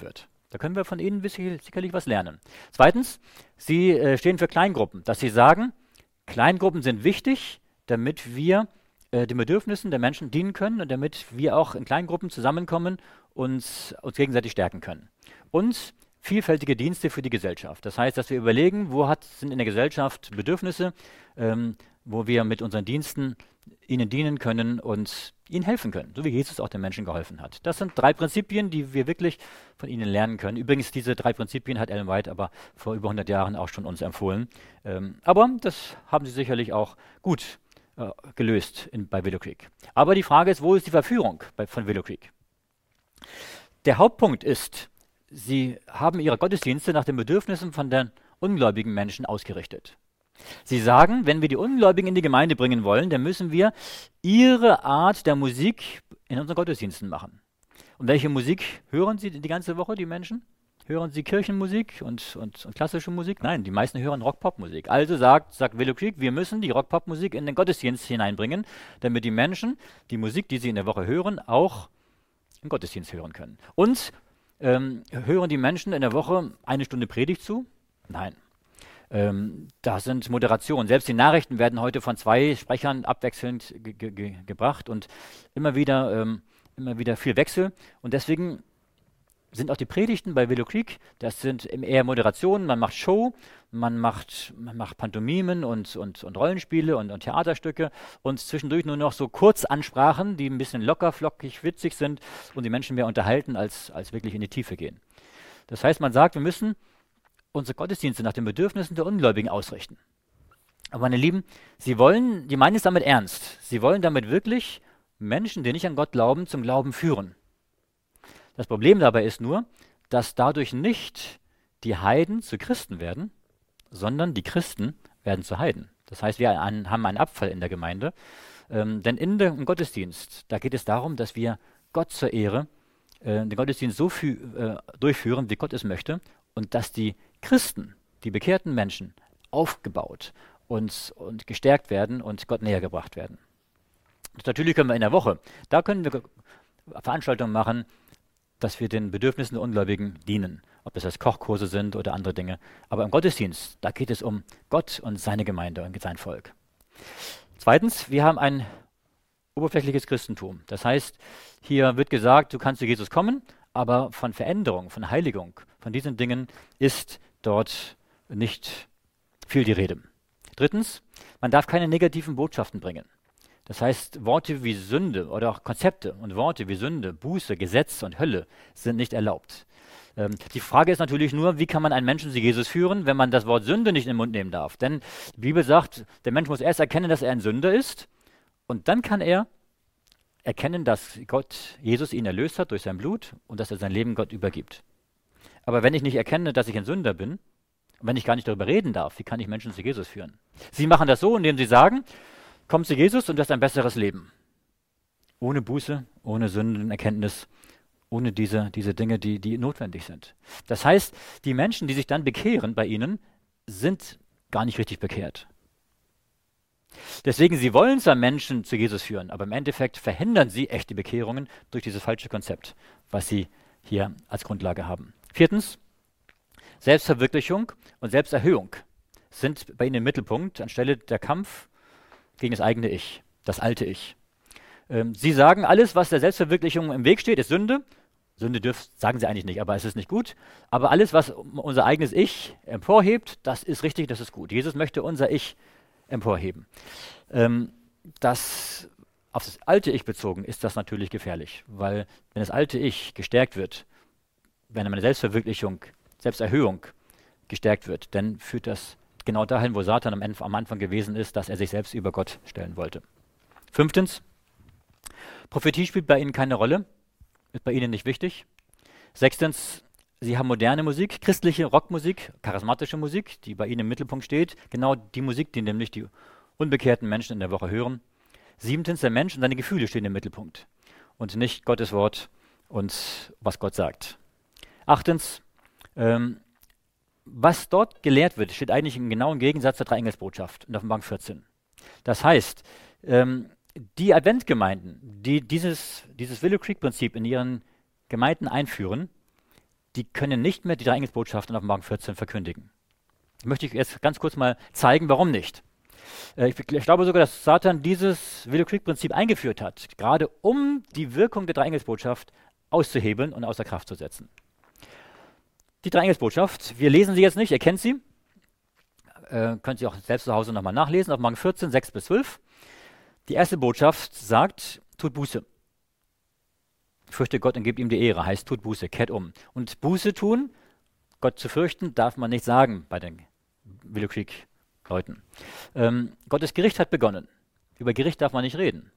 Da können wir von Ihnen sicherlich was lernen. Zweitens, Sie äh, stehen für Kleingruppen, dass Sie sagen, Kleingruppen sind wichtig, damit wir äh, den Bedürfnissen der Menschen dienen können und damit wir auch in Kleingruppen zusammenkommen und uns gegenseitig stärken können. Und vielfältige Dienste für die Gesellschaft. Das heißt, dass wir überlegen, wo hat, sind in der Gesellschaft Bedürfnisse, ähm, wo wir mit unseren Diensten ihnen dienen können und ihnen helfen können, so wie Jesus auch den Menschen geholfen hat. Das sind drei Prinzipien, die wir wirklich von ihnen lernen können. Übrigens, diese drei Prinzipien hat Ellen White aber vor über hundert Jahren auch schon uns empfohlen. Ähm, aber das haben sie sicherlich auch gut äh, gelöst in, bei Willow Creek. Aber die Frage ist, wo ist die Verführung bei, von Willow Creek? Der Hauptpunkt ist, sie haben ihre Gottesdienste nach den Bedürfnissen von den ungläubigen Menschen ausgerichtet. Sie sagen, wenn wir die Ungläubigen in die Gemeinde bringen wollen, dann müssen wir ihre Art der Musik in unseren Gottesdiensten machen. Und welche Musik hören sie die ganze Woche, die Menschen? Hören sie Kirchenmusik und, und, und klassische Musik? Nein, die meisten hören Rock-Pop-Musik. Also sagt, sagt Willow Creek, wir müssen die Rock-Pop-Musik in den Gottesdienst hineinbringen, damit die Menschen die Musik, die sie in der Woche hören, auch im Gottesdienst hören können. Und ähm, hören die Menschen in der Woche eine Stunde Predigt zu? Nein. Ähm, da sind Moderationen. Selbst die Nachrichten werden heute von zwei Sprechern abwechselnd ge ge ge gebracht und immer wieder, ähm, immer wieder viel Wechsel. Und deswegen sind auch die Predigten bei Willow Creek, das sind eher Moderationen, man macht Show, man macht, man macht Pantomimen und, und, und Rollenspiele und, und Theaterstücke und zwischendurch nur noch so Kurzansprachen, die ein bisschen locker, flockig, witzig sind und die Menschen mehr unterhalten, als, als wirklich in die Tiefe gehen. Das heißt, man sagt, wir müssen unsere Gottesdienste nach den Bedürfnissen der Ungläubigen ausrichten. Aber meine Lieben, Sie wollen, die meinen es damit ernst. Sie wollen damit wirklich Menschen, die nicht an Gott glauben, zum Glauben führen. Das Problem dabei ist nur, dass dadurch nicht die Heiden zu Christen werden, sondern die Christen werden zu Heiden. Das heißt, wir einen, haben einen Abfall in der Gemeinde. Ähm, denn in der, im Gottesdienst, da geht es darum, dass wir Gott zur Ehre äh, den Gottesdienst so äh, durchführen, wie Gott es möchte, und dass die Christen, die bekehrten Menschen, aufgebaut und, und gestärkt werden und Gott näher gebracht werden. Und natürlich können wir in der Woche, da können wir Veranstaltungen machen, dass wir den Bedürfnissen der Ungläubigen dienen, ob das als Kochkurse sind oder andere Dinge. Aber im Gottesdienst, da geht es um Gott und seine Gemeinde und sein Volk. Zweitens, wir haben ein oberflächliches Christentum. Das heißt, hier wird gesagt, du kannst zu Jesus kommen, aber von Veränderung, von Heiligung, von diesen Dingen ist dort nicht viel die Rede. Drittens, man darf keine negativen Botschaften bringen. Das heißt, Worte wie Sünde oder auch Konzepte und Worte wie Sünde, Buße, Gesetz und Hölle sind nicht erlaubt. Ähm, die Frage ist natürlich nur, wie kann man einen Menschen zu Jesus führen, wenn man das Wort Sünde nicht in den Mund nehmen darf? Denn die Bibel sagt, der Mensch muss erst erkennen, dass er ein Sünder ist und dann kann er erkennen, dass Gott, Jesus ihn erlöst hat durch sein Blut und dass er sein Leben Gott übergibt. Aber wenn ich nicht erkenne, dass ich ein Sünder bin, und wenn ich gar nicht darüber reden darf, wie kann ich Menschen zu Jesus führen? Sie machen das so, indem sie sagen, komm zu Jesus und du hast ein besseres Leben. Ohne Buße, ohne Sündenerkenntnis, ohne diese, diese Dinge, die, die notwendig sind. Das heißt, die Menschen, die sich dann bekehren bei ihnen, sind gar nicht richtig bekehrt. Deswegen, sie wollen zwar Menschen zu Jesus führen, aber im Endeffekt verhindern sie echte Bekehrungen durch dieses falsche Konzept, was sie hier als Grundlage haben. Viertens, Selbstverwirklichung und Selbsterhöhung sind bei ihnen im Mittelpunkt, anstelle der Kampf gegen das eigene Ich, das alte Ich. Ähm, sie sagen, alles, was der Selbstverwirklichung im Weg steht, ist Sünde. Sünde dürft, sagen sie eigentlich nicht, aber es ist nicht gut. Aber alles, was unser eigenes Ich emporhebt, das ist richtig, das ist gut. Jesus möchte unser Ich emporheben. Ähm, das, auf das alte Ich bezogen ist das natürlich gefährlich, weil wenn das alte Ich gestärkt wird, wenn meine Selbstverwirklichung, Selbsterhöhung gestärkt wird, dann führt das genau dahin, wo Satan am, am Anfang gewesen ist, dass er sich selbst über Gott stellen wollte. Fünftens, Prophetie spielt bei ihnen keine Rolle, ist bei ihnen nicht wichtig. Sechstens, sie haben moderne Musik, christliche Rockmusik, charismatische Musik, die bei ihnen im Mittelpunkt steht. Genau die Musik, die nämlich die unbekehrten Menschen in der Woche hören. Siebtens, der Mensch und seine Gefühle stehen im Mittelpunkt und nicht Gottes Wort und was Gott sagt. Achtens, ähm, was dort gelehrt wird, steht eigentlich im genauen Gegensatz zur Dreieingelsbotschaft in Offenbarung vierzehn. Das heißt, ähm, die Adventgemeinden, die dieses, dieses Willow Creek-Prinzip in ihren Gemeinden einführen, die können nicht mehr die Dreieingelsbotschaft in Offenbarung vierzehn verkündigen. Möchte ich jetzt ganz kurz mal zeigen, warum nicht. Äh, ich, ich glaube sogar, dass Satan dieses Willow Creek-Prinzip eingeführt hat, gerade um die Wirkung der Dreieingelsbotschaft auszuhebeln und außer Kraft zu setzen. Die Dreieingelsbotschaft, wir lesen sie jetzt nicht, ihr kennt sie. Äh, könnt ihr auch selbst zu Hause nochmal nachlesen, Offenbarung vierzehn, sechs bis zwölf. Die erste Botschaft sagt, tut Buße. Fürchte Gott und gebt ihm die Ehre, heißt tut Buße, kehrt um. Und Buße tun, Gott zu fürchten, darf man nicht sagen bei den Willow Creek-Leuten. Ähm, Gottes Gericht hat begonnen. Über Gericht darf man nicht reden.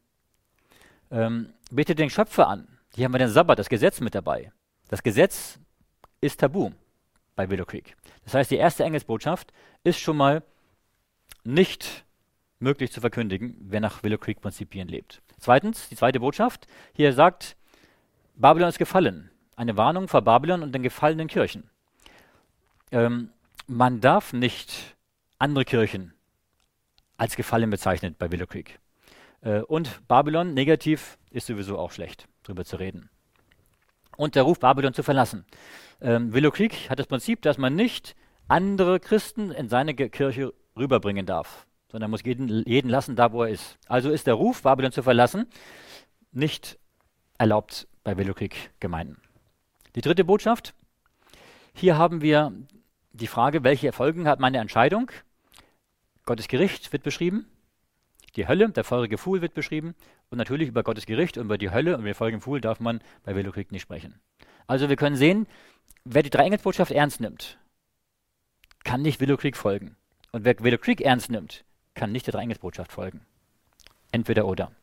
Ähm, betet den Schöpfer an. Hier haben wir den Sabbat, das Gesetz mit dabei. Das Gesetz ist tabu bei Willow Creek. Das heißt, die erste Engelsbotschaft ist schon mal nicht möglich zu verkündigen, wer nach Willow Creek-Prinzipien lebt. Zweitens, die zweite Botschaft, hier sagt, Babylon ist gefallen. Eine Warnung vor Babylon und den gefallenen Kirchen. Ähm, man darf nicht andere Kirchen als gefallen bezeichnen bei Willow Creek. Äh, und Babylon, negativ, ist sowieso auch schlecht, drüber zu reden. Und der Ruf, Babylon zu verlassen. Ähm, Willow Creek hat das Prinzip, dass man nicht andere Christen in seine Ge- Kirche rüberbringen darf, sondern muss jeden, jeden lassen, da wo er ist. Also ist der Ruf, Babylon zu verlassen, nicht erlaubt bei Willow Creek Gemeinden. Die dritte Botschaft. Hier haben wir die Frage, welche Folgen hat meine Entscheidung? Gottes Gericht wird beschrieben, die Hölle, der feurige Pfuhl wird beschrieben und natürlich über Gottes Gericht und über die Hölle und über den feurigen Pfuhl darf man bei Willow Creek nicht sprechen. Also wir können sehen, wer die Dreieingelsbotschaft ernst nimmt, kann nicht Willow Creek folgen. Und wer Willow Creek ernst nimmt, kann nicht der Dreieingelsbotschaft folgen. Entweder oder.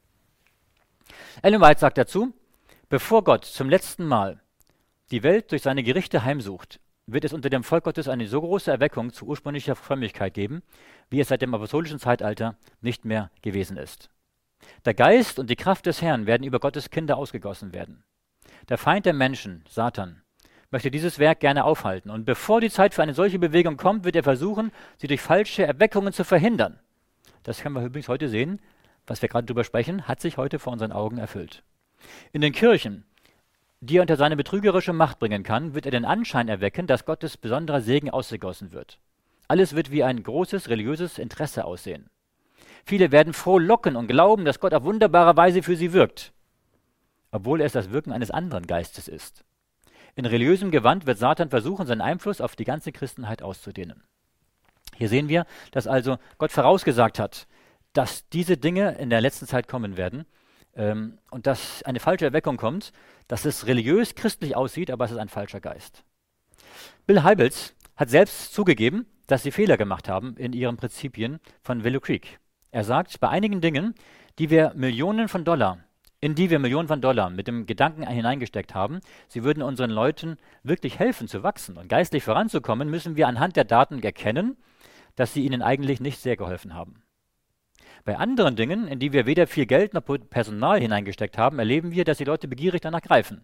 Ellen White sagt dazu, bevor Gott zum letzten Mal die Welt durch seine Gerichte heimsucht, wird es unter dem Volk Gottes eine so große Erweckung zu ursprünglicher Frömmigkeit geben, wie es seit dem apostolischen Zeitalter nicht mehr gewesen ist. Der Geist und die Kraft des Herrn werden über Gottes Kinder ausgegossen werden. Der Feind der Menschen, Satan, möchte dieses Werk gerne aufhalten. Und bevor die Zeit für eine solche Bewegung kommt, wird er versuchen, sie durch falsche Erweckungen zu verhindern. Das können wir übrigens heute sehen, was wir gerade drüber sprechen, hat sich heute vor unseren Augen erfüllt. In den Kirchen, die er unter seine betrügerische Macht bringen kann, wird er den Anschein erwecken, dass Gottes besonderer Segen ausgegossen wird. Alles wird wie ein großes religiöses Interesse aussehen. Viele werden frohlocken und glauben, dass Gott auf wunderbare Weise für sie wirkt, obwohl es das Wirken eines anderen Geistes ist. In religiösem Gewand wird Satan versuchen, seinen Einfluss auf die ganze Christenheit auszudehnen. Hier sehen wir, dass also Gott vorausgesagt hat, dass diese Dinge in der letzten Zeit kommen werden ähm, und dass eine falsche Erweckung kommt, dass es religiös christlich aussieht, aber es ist ein falscher Geist. Bill Hybels hat selbst zugegeben, dass sie Fehler gemacht haben in ihren Prinzipien von Willow Creek. Er sagt, bei einigen Dingen, die wir Millionen von Dollar, in die wir Millionen von Dollar mit dem Gedanken hineingesteckt haben, sie würden unseren Leuten wirklich helfen zu wachsen und geistlich voranzukommen, müssen wir anhand der Daten erkennen, dass sie ihnen eigentlich nicht sehr geholfen haben. Bei anderen Dingen, in die wir weder viel Geld noch Personal hineingesteckt haben, erleben wir, dass die Leute begierig danach greifen.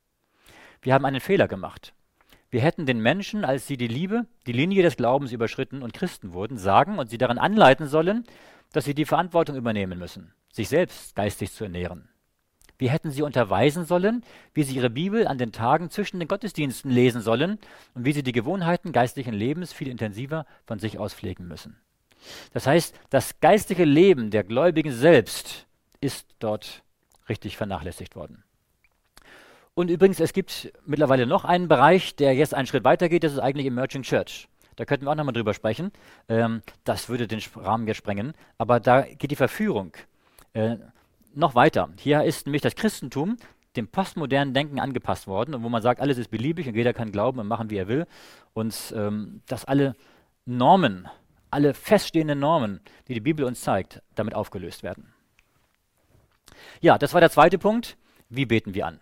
Wir haben einen Fehler gemacht. Wir hätten den Menschen, als sie die Liebe, die Linie des Glaubens überschritten und Christen wurden, sagen und sie daran anleiten sollen, dass sie die Verantwortung übernehmen müssen, sich selbst geistig zu ernähren. Wir hätten sie unterweisen sollen, wie sie ihre Bibel an den Tagen zwischen den Gottesdiensten lesen sollen und wie sie die Gewohnheiten geistlichen Lebens viel intensiver von sich aus pflegen müssen. Das heißt, das geistliche Leben der Gläubigen selbst ist dort richtig vernachlässigt worden. Und übrigens, es gibt mittlerweile noch einen Bereich, der jetzt einen Schritt weiter geht, das ist eigentlich Emerging Church. Da könnten wir auch nochmal drüber sprechen. Ähm, das würde den Rahmen jetzt sprengen. Aber da geht die Verführung äh, noch weiter. Hier ist nämlich das Christentum dem postmodernen Denken angepasst worden, wo man sagt, alles ist beliebig und jeder kann glauben und machen, wie er will. Und ähm, dass alle Normen, alle feststehenden Normen, die die Bibel uns zeigt, damit aufgelöst werden. Ja, das war der zweite Punkt. Wie beten wir an?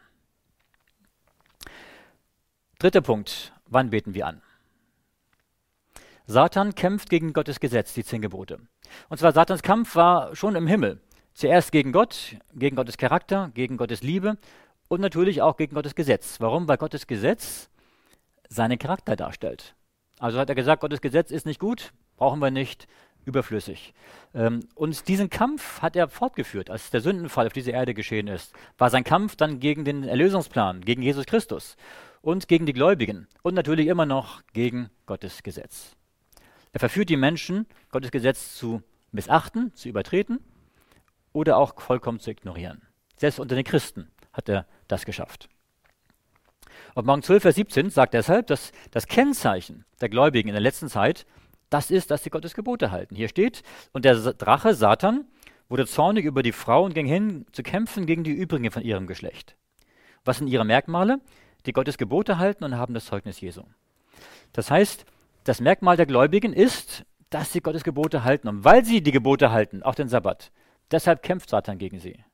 Dritter Punkt. Wann beten wir an? Satan kämpft gegen Gottes Gesetz, die zehn Gebote. Und zwar Satans Kampf war schon im Himmel. Zuerst gegen Gott, gegen Gottes Charakter, gegen Gottes Liebe und natürlich auch gegen Gottes Gesetz. Warum? Weil Gottes Gesetz seinen Charakter darstellt. Also hat er gesagt, Gottes Gesetz ist nicht gut, brauchen wir nicht, überflüssig. Ähm, und diesen Kampf hat er fortgeführt, als der Sündenfall auf dieser Erde geschehen ist. War sein Kampf dann gegen den Erlösungsplan, gegen Jesus Christus. und gegen die Gläubigen und natürlich immer noch gegen Gottes Gesetz. Er verführt die Menschen, Gottes Gesetz zu missachten, zu übertreten oder auch vollkommen zu ignorieren. Selbst unter den Christen hat er das geschafft. Offenbarung zwölf, Vers siebzehn sagt deshalb, dass das Kennzeichen der Gläubigen in der letzten Zeit, das ist, dass sie Gottes Gebote halten. Hier steht, und der Drache, Satan, wurde zornig über die Frau und ging hin, zu kämpfen gegen die übrigen von ihrem Geschlecht. Was sind ihre Merkmale? Die Gottes Gebote halten und haben das Zeugnis Jesu. Das heißt, das Merkmal der Gläubigen ist, dass sie Gottes Gebote halten. Und weil sie die Gebote halten, auch den Sabbat, deshalb kämpft Satan gegen sie.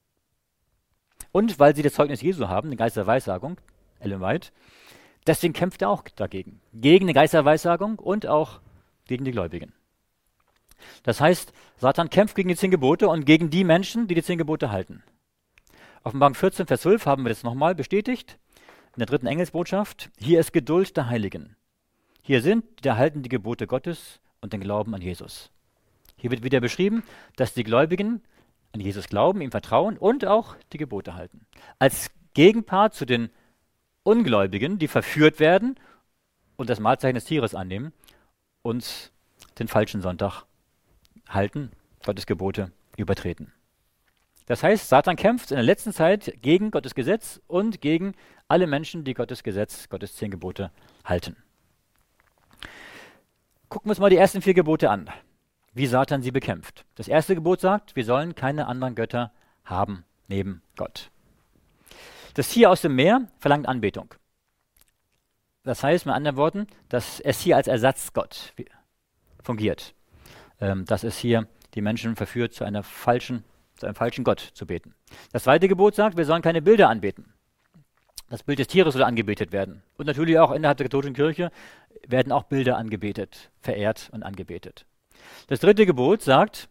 Und weil sie das Zeugnis Jesu haben, den Geist der Weissagung, Ellen White, deswegen kämpft er auch dagegen. Gegen den Geist der Weissagung und auch gegen die Gläubigen. Das heißt, Satan kämpft gegen die zehn Gebote und gegen die Menschen, die die zehn Gebote halten. Offenbarung vierzehn, Vers zwölf haben wir das nochmal bestätigt. In der dritten Engelsbotschaft. Hier ist Geduld der Heiligen. Hier sind, die halten die Gebote Gottes und den Glauben an Jesus. Hier wird wieder beschrieben, dass die Gläubigen an Jesus glauben, ihm vertrauen und auch die Gebote halten. Als Gegenpart zu den Ungläubigen, die verführt werden und das Mahlzeichen des Tieres annehmen und den falschen Sonntag halten, Gottes Gebote übertreten. Das heißt, Satan kämpft in der letzten Zeit gegen Gottes Gesetz und gegen alle Menschen, die Gottes Gesetz, Gottes zehn Gebote halten. Gucken wir uns mal die ersten vier Gebote an, wie Satan sie bekämpft. Das erste Gebot sagt, wir sollen keine anderen Götter haben neben Gott. Das Tier aus dem Meer verlangt Anbetung. Das heißt, mit anderen Worten, dass es hier als Ersatzgott fungiert. Ähm, dass es hier die Menschen verführt, zu einer falschen, zu einem falschen Gott zu beten. Das zweite Gebot sagt, wir sollen keine Bilder anbeten. Das Bild des Tieres soll angebetet werden. Und natürlich auch innerhalb der katholischen Kirche werden auch Bilder angebetet, verehrt und angebetet. Das dritte Gebot sagt,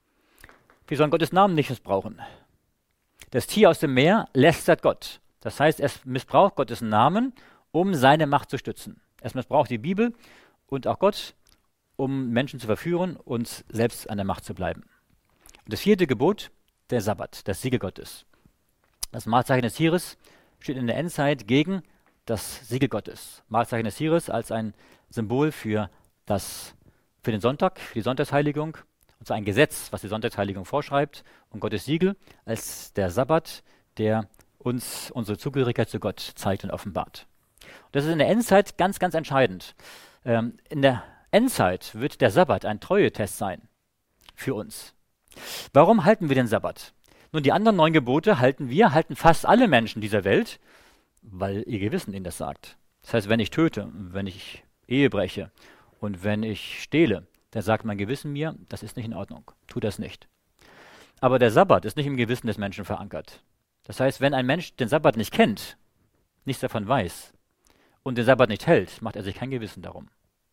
wir sollen Gottes Namen nicht missbrauchen. Das Tier aus dem Meer lästert Gott. Das heißt, es missbraucht Gottes Namen, um seine Macht zu stützen. Es missbraucht die Bibel und auch Gott, um Menschen zu verführen und selbst an der Macht zu bleiben. Und das vierte Gebot, der Sabbat, das Siegel Gottes. Das Mahlzeichen des Tieres steht in der Endzeit gegen das Siegel Gottes. Mahlzeichen des Tieres als ein Symbol für, das, für den Sonntag, für die Sonntagsheiligung, und zwar ein Gesetz, was die Sonntagsheiligung vorschreibt, und Gottes Siegel als der Sabbat, der uns unsere Zugehörigkeit zu Gott zeigt und offenbart. Und das ist in der Endzeit ganz, ganz entscheidend. Ähm, in der Endzeit wird der Sabbat ein Treuetest sein für uns. Warum halten wir den Sabbat? Nun, die anderen neun Gebote halten wir, halten fast alle Menschen dieser Welt, weil ihr Gewissen ihnen das sagt. Das heißt, wenn ich töte, wenn ich Ehe breche und wenn ich stehle, dann sagt mein Gewissen mir, das ist nicht in Ordnung, tu das nicht. Aber der Sabbat ist nicht im Gewissen des Menschen verankert. Das heißt, wenn ein Mensch den Sabbat nicht kennt, nichts davon weiß und den Sabbat nicht hält, macht er sich kein Gewissen darum.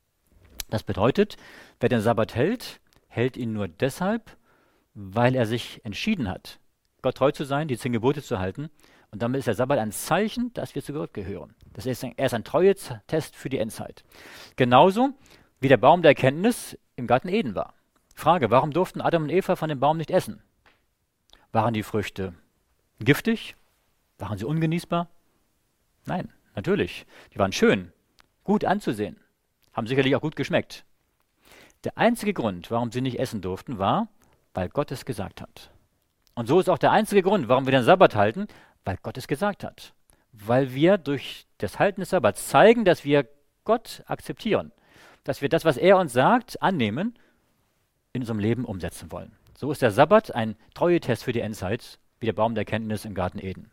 Das bedeutet, wer den Sabbat hält, hält ihn nur deshalb, weil er sich entschieden hat, Gott treu zu sein, die zehn Gebote zu halten. Und damit ist der Sabbat ein Zeichen, dass wir zu Gott gehören. Das ist ein, er ist ein Treuetest für die Endzeit. Genauso wie der Baum der Erkenntnis im Garten Eden war. Frage, warum durften Adam und Eva von dem Baum nicht essen? Waren die Früchte giftig? Waren sie ungenießbar? Nein, natürlich. Die waren schön, gut anzusehen, haben sicherlich auch gut geschmeckt. Der einzige Grund, warum sie nicht essen durften, war, weil Gott es gesagt hat. Und so ist auch der einzige Grund, warum wir den Sabbat halten, weil Gott es gesagt hat. Weil wir durch das Halten des Sabbats zeigen, dass wir Gott akzeptieren. Dass wir das, was er uns sagt, annehmen, in unserem Leben umsetzen wollen. So ist der Sabbat ein Treuetest für die Endzeit, wie der Baum der Erkenntnis im Garten Eden.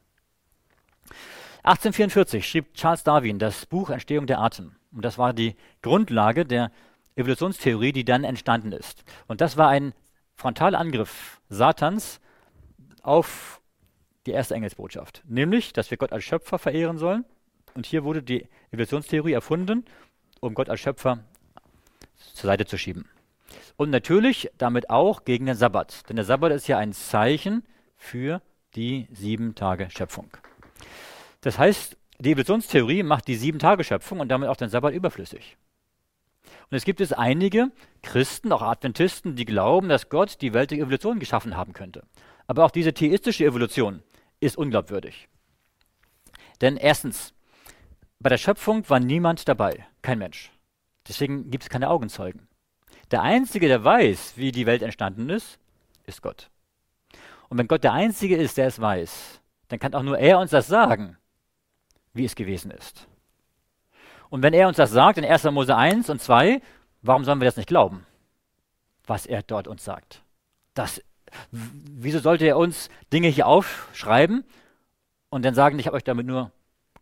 achtzehnhundertvierundvierzig schrieb Charles Darwin das Buch Entstehung der Arten. Und das war die Grundlage der Evolutionstheorie, die dann entstanden ist. Und das war ein Frontalangriff Satans auf die erste Engelsbotschaft. Nämlich, dass wir Gott als Schöpfer verehren sollen. Und hier wurde die Evolutionstheorie erfunden, um Gott als Schöpfer zur Seite zu schieben. Und natürlich damit auch gegen den Sabbat. Denn der Sabbat ist ja ein Zeichen für die sieben Tage Schöpfung. Das heißt, die Evolutionstheorie macht die sieben Tage Schöpfung und damit auch den Sabbat überflüssig. Und es gibt es einige Christen, auch Adventisten, die glauben, dass Gott die Welt der Evolution geschaffen haben könnte. Aber auch diese theistische Evolution ist unglaubwürdig. Denn erstens, Bei der Schöpfung war niemand dabei, kein Mensch. Deswegen gibt es keine Augenzeugen. Der Einzige, der weiß, wie die Welt entstanden ist, ist Gott. Und wenn Gott der Einzige ist, der es weiß, dann kann auch nur er uns das sagen, wie es gewesen ist. Und wenn er uns das sagt in erster Mose eins und zwei, warum sollen wir das nicht glauben, was er dort uns sagt? Das, wieso sollte er uns Dinge hier aufschreiben und dann sagen, ich habe euch damit nur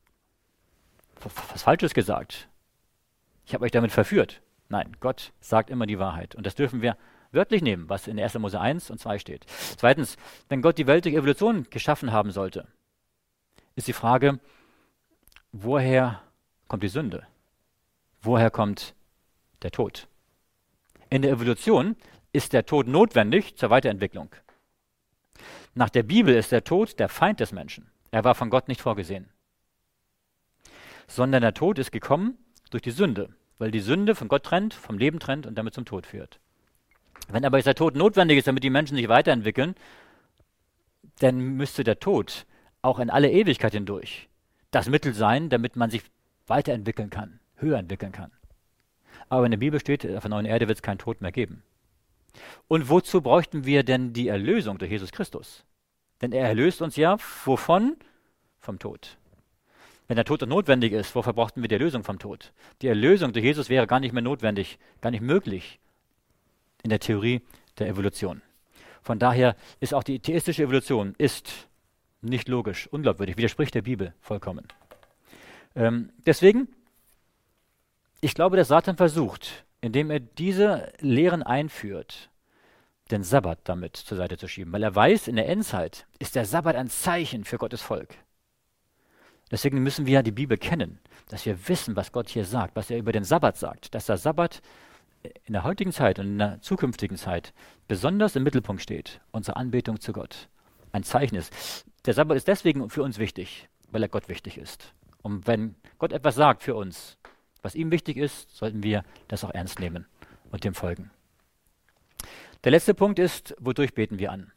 was Falsches gesagt. Ich habe euch damit verführt. Nein, Gott sagt immer die Wahrheit. Und das dürfen wir wörtlich nehmen, was in erster Mose eins und zwei steht. Zweitens, wenn Gott die Welt durch Evolution geschaffen haben sollte, ist die Frage, woher kommt die Sünde? Woher kommt der Tod? In der Evolution ist der Tod notwendig zur Weiterentwicklung. Nach der Bibel ist der Tod der Feind des Menschen. Er war von Gott nicht vorgesehen. Sondern der Tod ist gekommen durch die Sünde, weil die Sünde von Gott trennt, vom Leben trennt und damit zum Tod führt. Wenn aber der Tod notwendig ist, damit die Menschen sich weiterentwickeln, dann müsste der Tod auch in alle Ewigkeit hindurch das Mittel sein, damit man sich weiterentwickeln kann, höher entwickeln kann. Aber in der Bibel steht, auf der neuen Erde wird es keinen Tod mehr geben. Und wozu bräuchten wir denn die Erlösung durch Jesus Christus? Denn er erlöst uns ja wovon? Vom Tod. Wenn der Tod notwendig ist, wofür brauchten wir die Erlösung vom Tod? Die Erlösung durch Jesus wäre gar nicht mehr notwendig, gar nicht möglich in der Theorie der Evolution. Von daher ist auch die theistische Evolution ist nicht logisch, unglaubwürdig, widerspricht der Bibel vollkommen. Ähm, deswegen, ich glaube, dass Satan versucht, indem er diese Lehren einführt, den Sabbat damit zur Seite zu schieben, weil er weiß, in der Endzeit ist der Sabbat ein Zeichen für Gottes Volk. Deswegen müssen wir ja die Bibel kennen, dass wir wissen, was Gott hier sagt, was er über den Sabbat sagt, dass der Sabbat in der heutigen Zeit und in der zukünftigen Zeit besonders im Mittelpunkt steht, unsere Anbetung zu Gott, ein Zeichen ist. Der Sabbat ist deswegen für uns wichtig, weil er Gott wichtig ist. Und wenn Gott etwas sagt für uns, was ihm wichtig ist, sollten wir das auch ernst nehmen und dem folgen. Der letzte Punkt ist, wodurch beten wir an?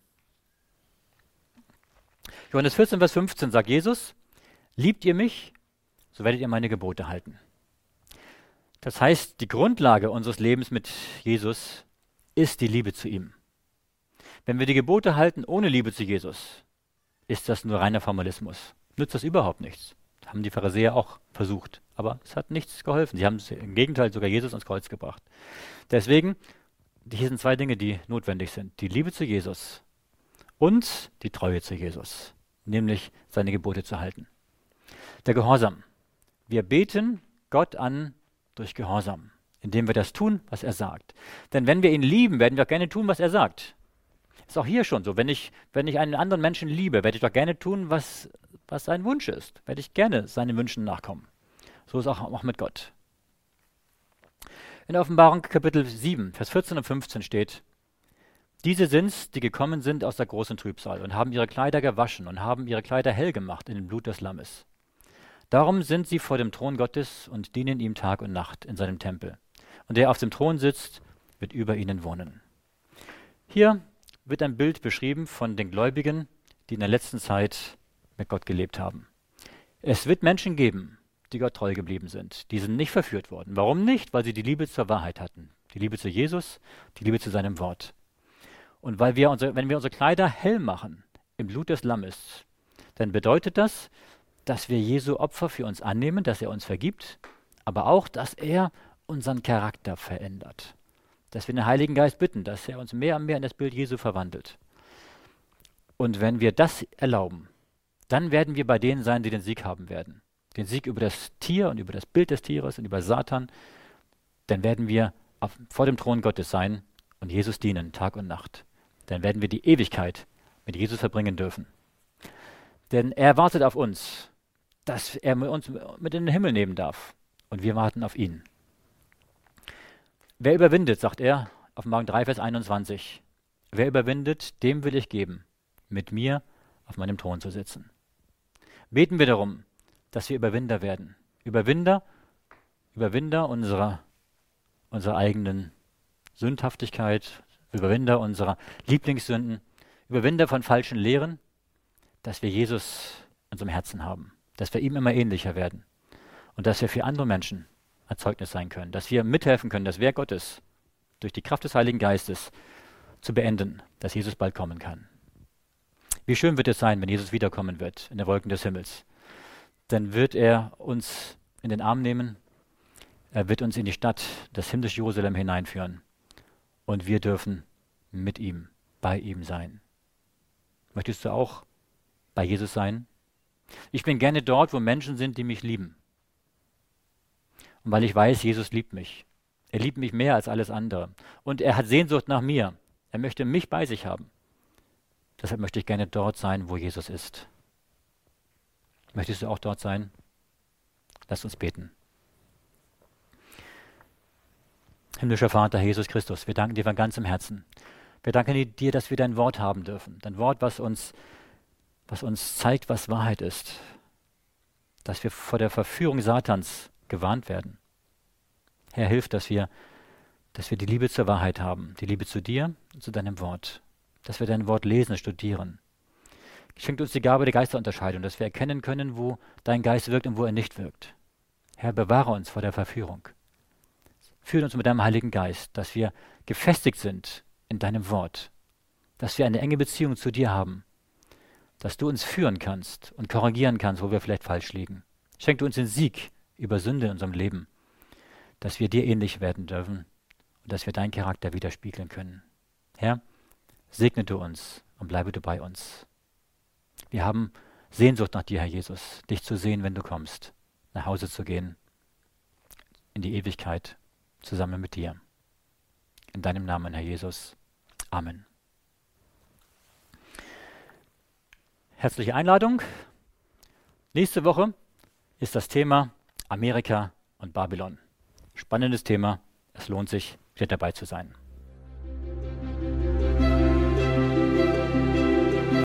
Johannes vierzehn, Vers fünfzehn sagt Jesus, liebt ihr mich, so werdet ihr meine Gebote halten. Das heißt, die Grundlage unseres Lebens mit Jesus ist die Liebe zu ihm. Wenn wir die Gebote halten ohne Liebe zu Jesus, ist das nur reiner Formalismus. Nützt das überhaupt nichts. Das haben die Pharisäer auch versucht, aber es hat nichts geholfen. Sie haben im Gegenteil sogar Jesus ans Kreuz gebracht. Deswegen, hier sind zwei Dinge, die notwendig sind. Die Liebe zu Jesus und die Treue zu Jesus, nämlich seine Gebote zu halten. Der Gehorsam. Wir beten Gott an durch Gehorsam, indem wir das tun, was er sagt. Denn wenn wir ihn lieben, werden wir auch gerne tun, was er sagt. Ist auch hier schon so. Wenn ich, wenn ich einen anderen Menschen liebe, werde ich doch gerne tun, was, was sein Wunsch ist. Werde ich gerne seinen Wünschen nachkommen. So ist auch, auch mit Gott. In der Offenbarung Kapitel sieben, Vers vierzehn und fünfzehn steht, diese sind's, die gekommen sind aus der großen Trübsal und haben ihre Kleider gewaschen und haben ihre Kleider hell gemacht in dem Blut des Lammes. Darum sind sie vor dem Thron Gottes und dienen ihm Tag und Nacht in seinem Tempel. Und der auf dem Thron sitzt, wird über ihnen wohnen. Hier wird ein Bild beschrieben von den Gläubigen, die in der letzten Zeit mit Gott gelebt haben. Es wird Menschen geben, die Gott treu geblieben sind. Die sind nicht verführt worden. Warum nicht? Weil sie die Liebe zur Wahrheit hatten. Die Liebe zu Jesus, die Liebe zu seinem Wort. Und weil wir unsere, wenn wir unsere Kleider hell machen im Blut des Lammes, dann bedeutet das, dass wir Jesu Opfer für uns annehmen, dass er uns vergibt, aber auch, dass er unseren Charakter verändert. Dass wir den Heiligen Geist bitten, dass er uns mehr und mehr in das Bild Jesu verwandelt. Und wenn wir das erlauben, dann werden wir bei denen sein, die den Sieg haben werden. Den Sieg über das Tier und über das Bild des Tieres und über Satan. Dann werden wir auf, vor dem Thron Gottes sein und Jesus dienen, Tag und Nacht. Dann werden wir die Ewigkeit mit Jesus verbringen dürfen. Denn er wartet auf uns, dass er uns mit in den Himmel nehmen darf. Und wir warten auf ihn. Wer überwindet, sagt er, Offenbarung drei, Vers einundzwanzig. Wer überwindet, dem will ich geben, mit mir auf meinem Thron zu sitzen. Beten wir darum, dass wir Überwinder werden. Überwinder, Überwinder unserer, unserer eigenen Sündhaftigkeit, Überwinder unserer Lieblingssünden, Überwinder von falschen Lehren, dass wir Jesus in unserem Herzen haben, dass wir ihm immer ähnlicher werden und dass wir für andere Menschen ein Zeugnis sein können, dass wir mithelfen können, das Werk Gottes durch die Kraft des Heiligen Geistes zu beenden, dass Jesus bald kommen kann. Wie schön wird es sein, wenn Jesus wiederkommen wird in den Wolken des Himmels. Dann wird er uns in den Arm nehmen, er wird uns in die Stadt, das himmlische Jerusalem hineinführen und wir dürfen mit ihm, bei ihm sein. Möchtest du auch bei Jesus sein? Ich bin gerne dort, wo Menschen sind, die mich lieben. Und weil ich weiß, Jesus liebt mich. Er liebt mich mehr als alles andere. Und er hat Sehnsucht nach mir. Er möchte mich bei sich haben. Deshalb möchte ich gerne dort sein, wo Jesus ist. Möchtest du auch dort sein? Lass uns beten. Himmlischer Vater, Jesus Christus, wir danken dir von ganzem Herzen. Wir danken dir, dass wir dein Wort haben dürfen. Dein Wort, was uns, was uns zeigt, was Wahrheit ist. Dass wir vor der Verführung Satans gewarnt werden. Herr, hilf, dass wir, dass wir die Liebe zur Wahrheit haben, die Liebe zu dir und zu deinem Wort. Dass wir dein Wort lesen, studieren. Schenk uns die Gabe der Geisterunterscheidung, dass wir erkennen können, wo dein Geist wirkt und wo er nicht wirkt. Herr, bewahre uns vor der Verführung. Führe uns mit deinem Heiligen Geist, dass wir gefestigt sind in deinem Wort, dass wir eine enge Beziehung zu dir haben, dass du uns führen kannst und korrigieren kannst, wo wir vielleicht falsch liegen. Schenk du uns den Sieg über Sünde in unserem Leben, dass wir dir ähnlich werden dürfen und dass wir deinen Charakter widerspiegeln können. Herr, segne du uns und bleibe du bei uns. Wir haben Sehnsucht nach dir, Herr Jesus, dich zu sehen, wenn du kommst, nach Hause zu gehen, in die Ewigkeit, zusammen mit dir. In deinem Namen, Herr Jesus. Amen. Herzliche Einladung. Nächste Woche ist das Thema Amerika und Babylon. Spannendes Thema. Es lohnt sich, wieder dabei zu sein.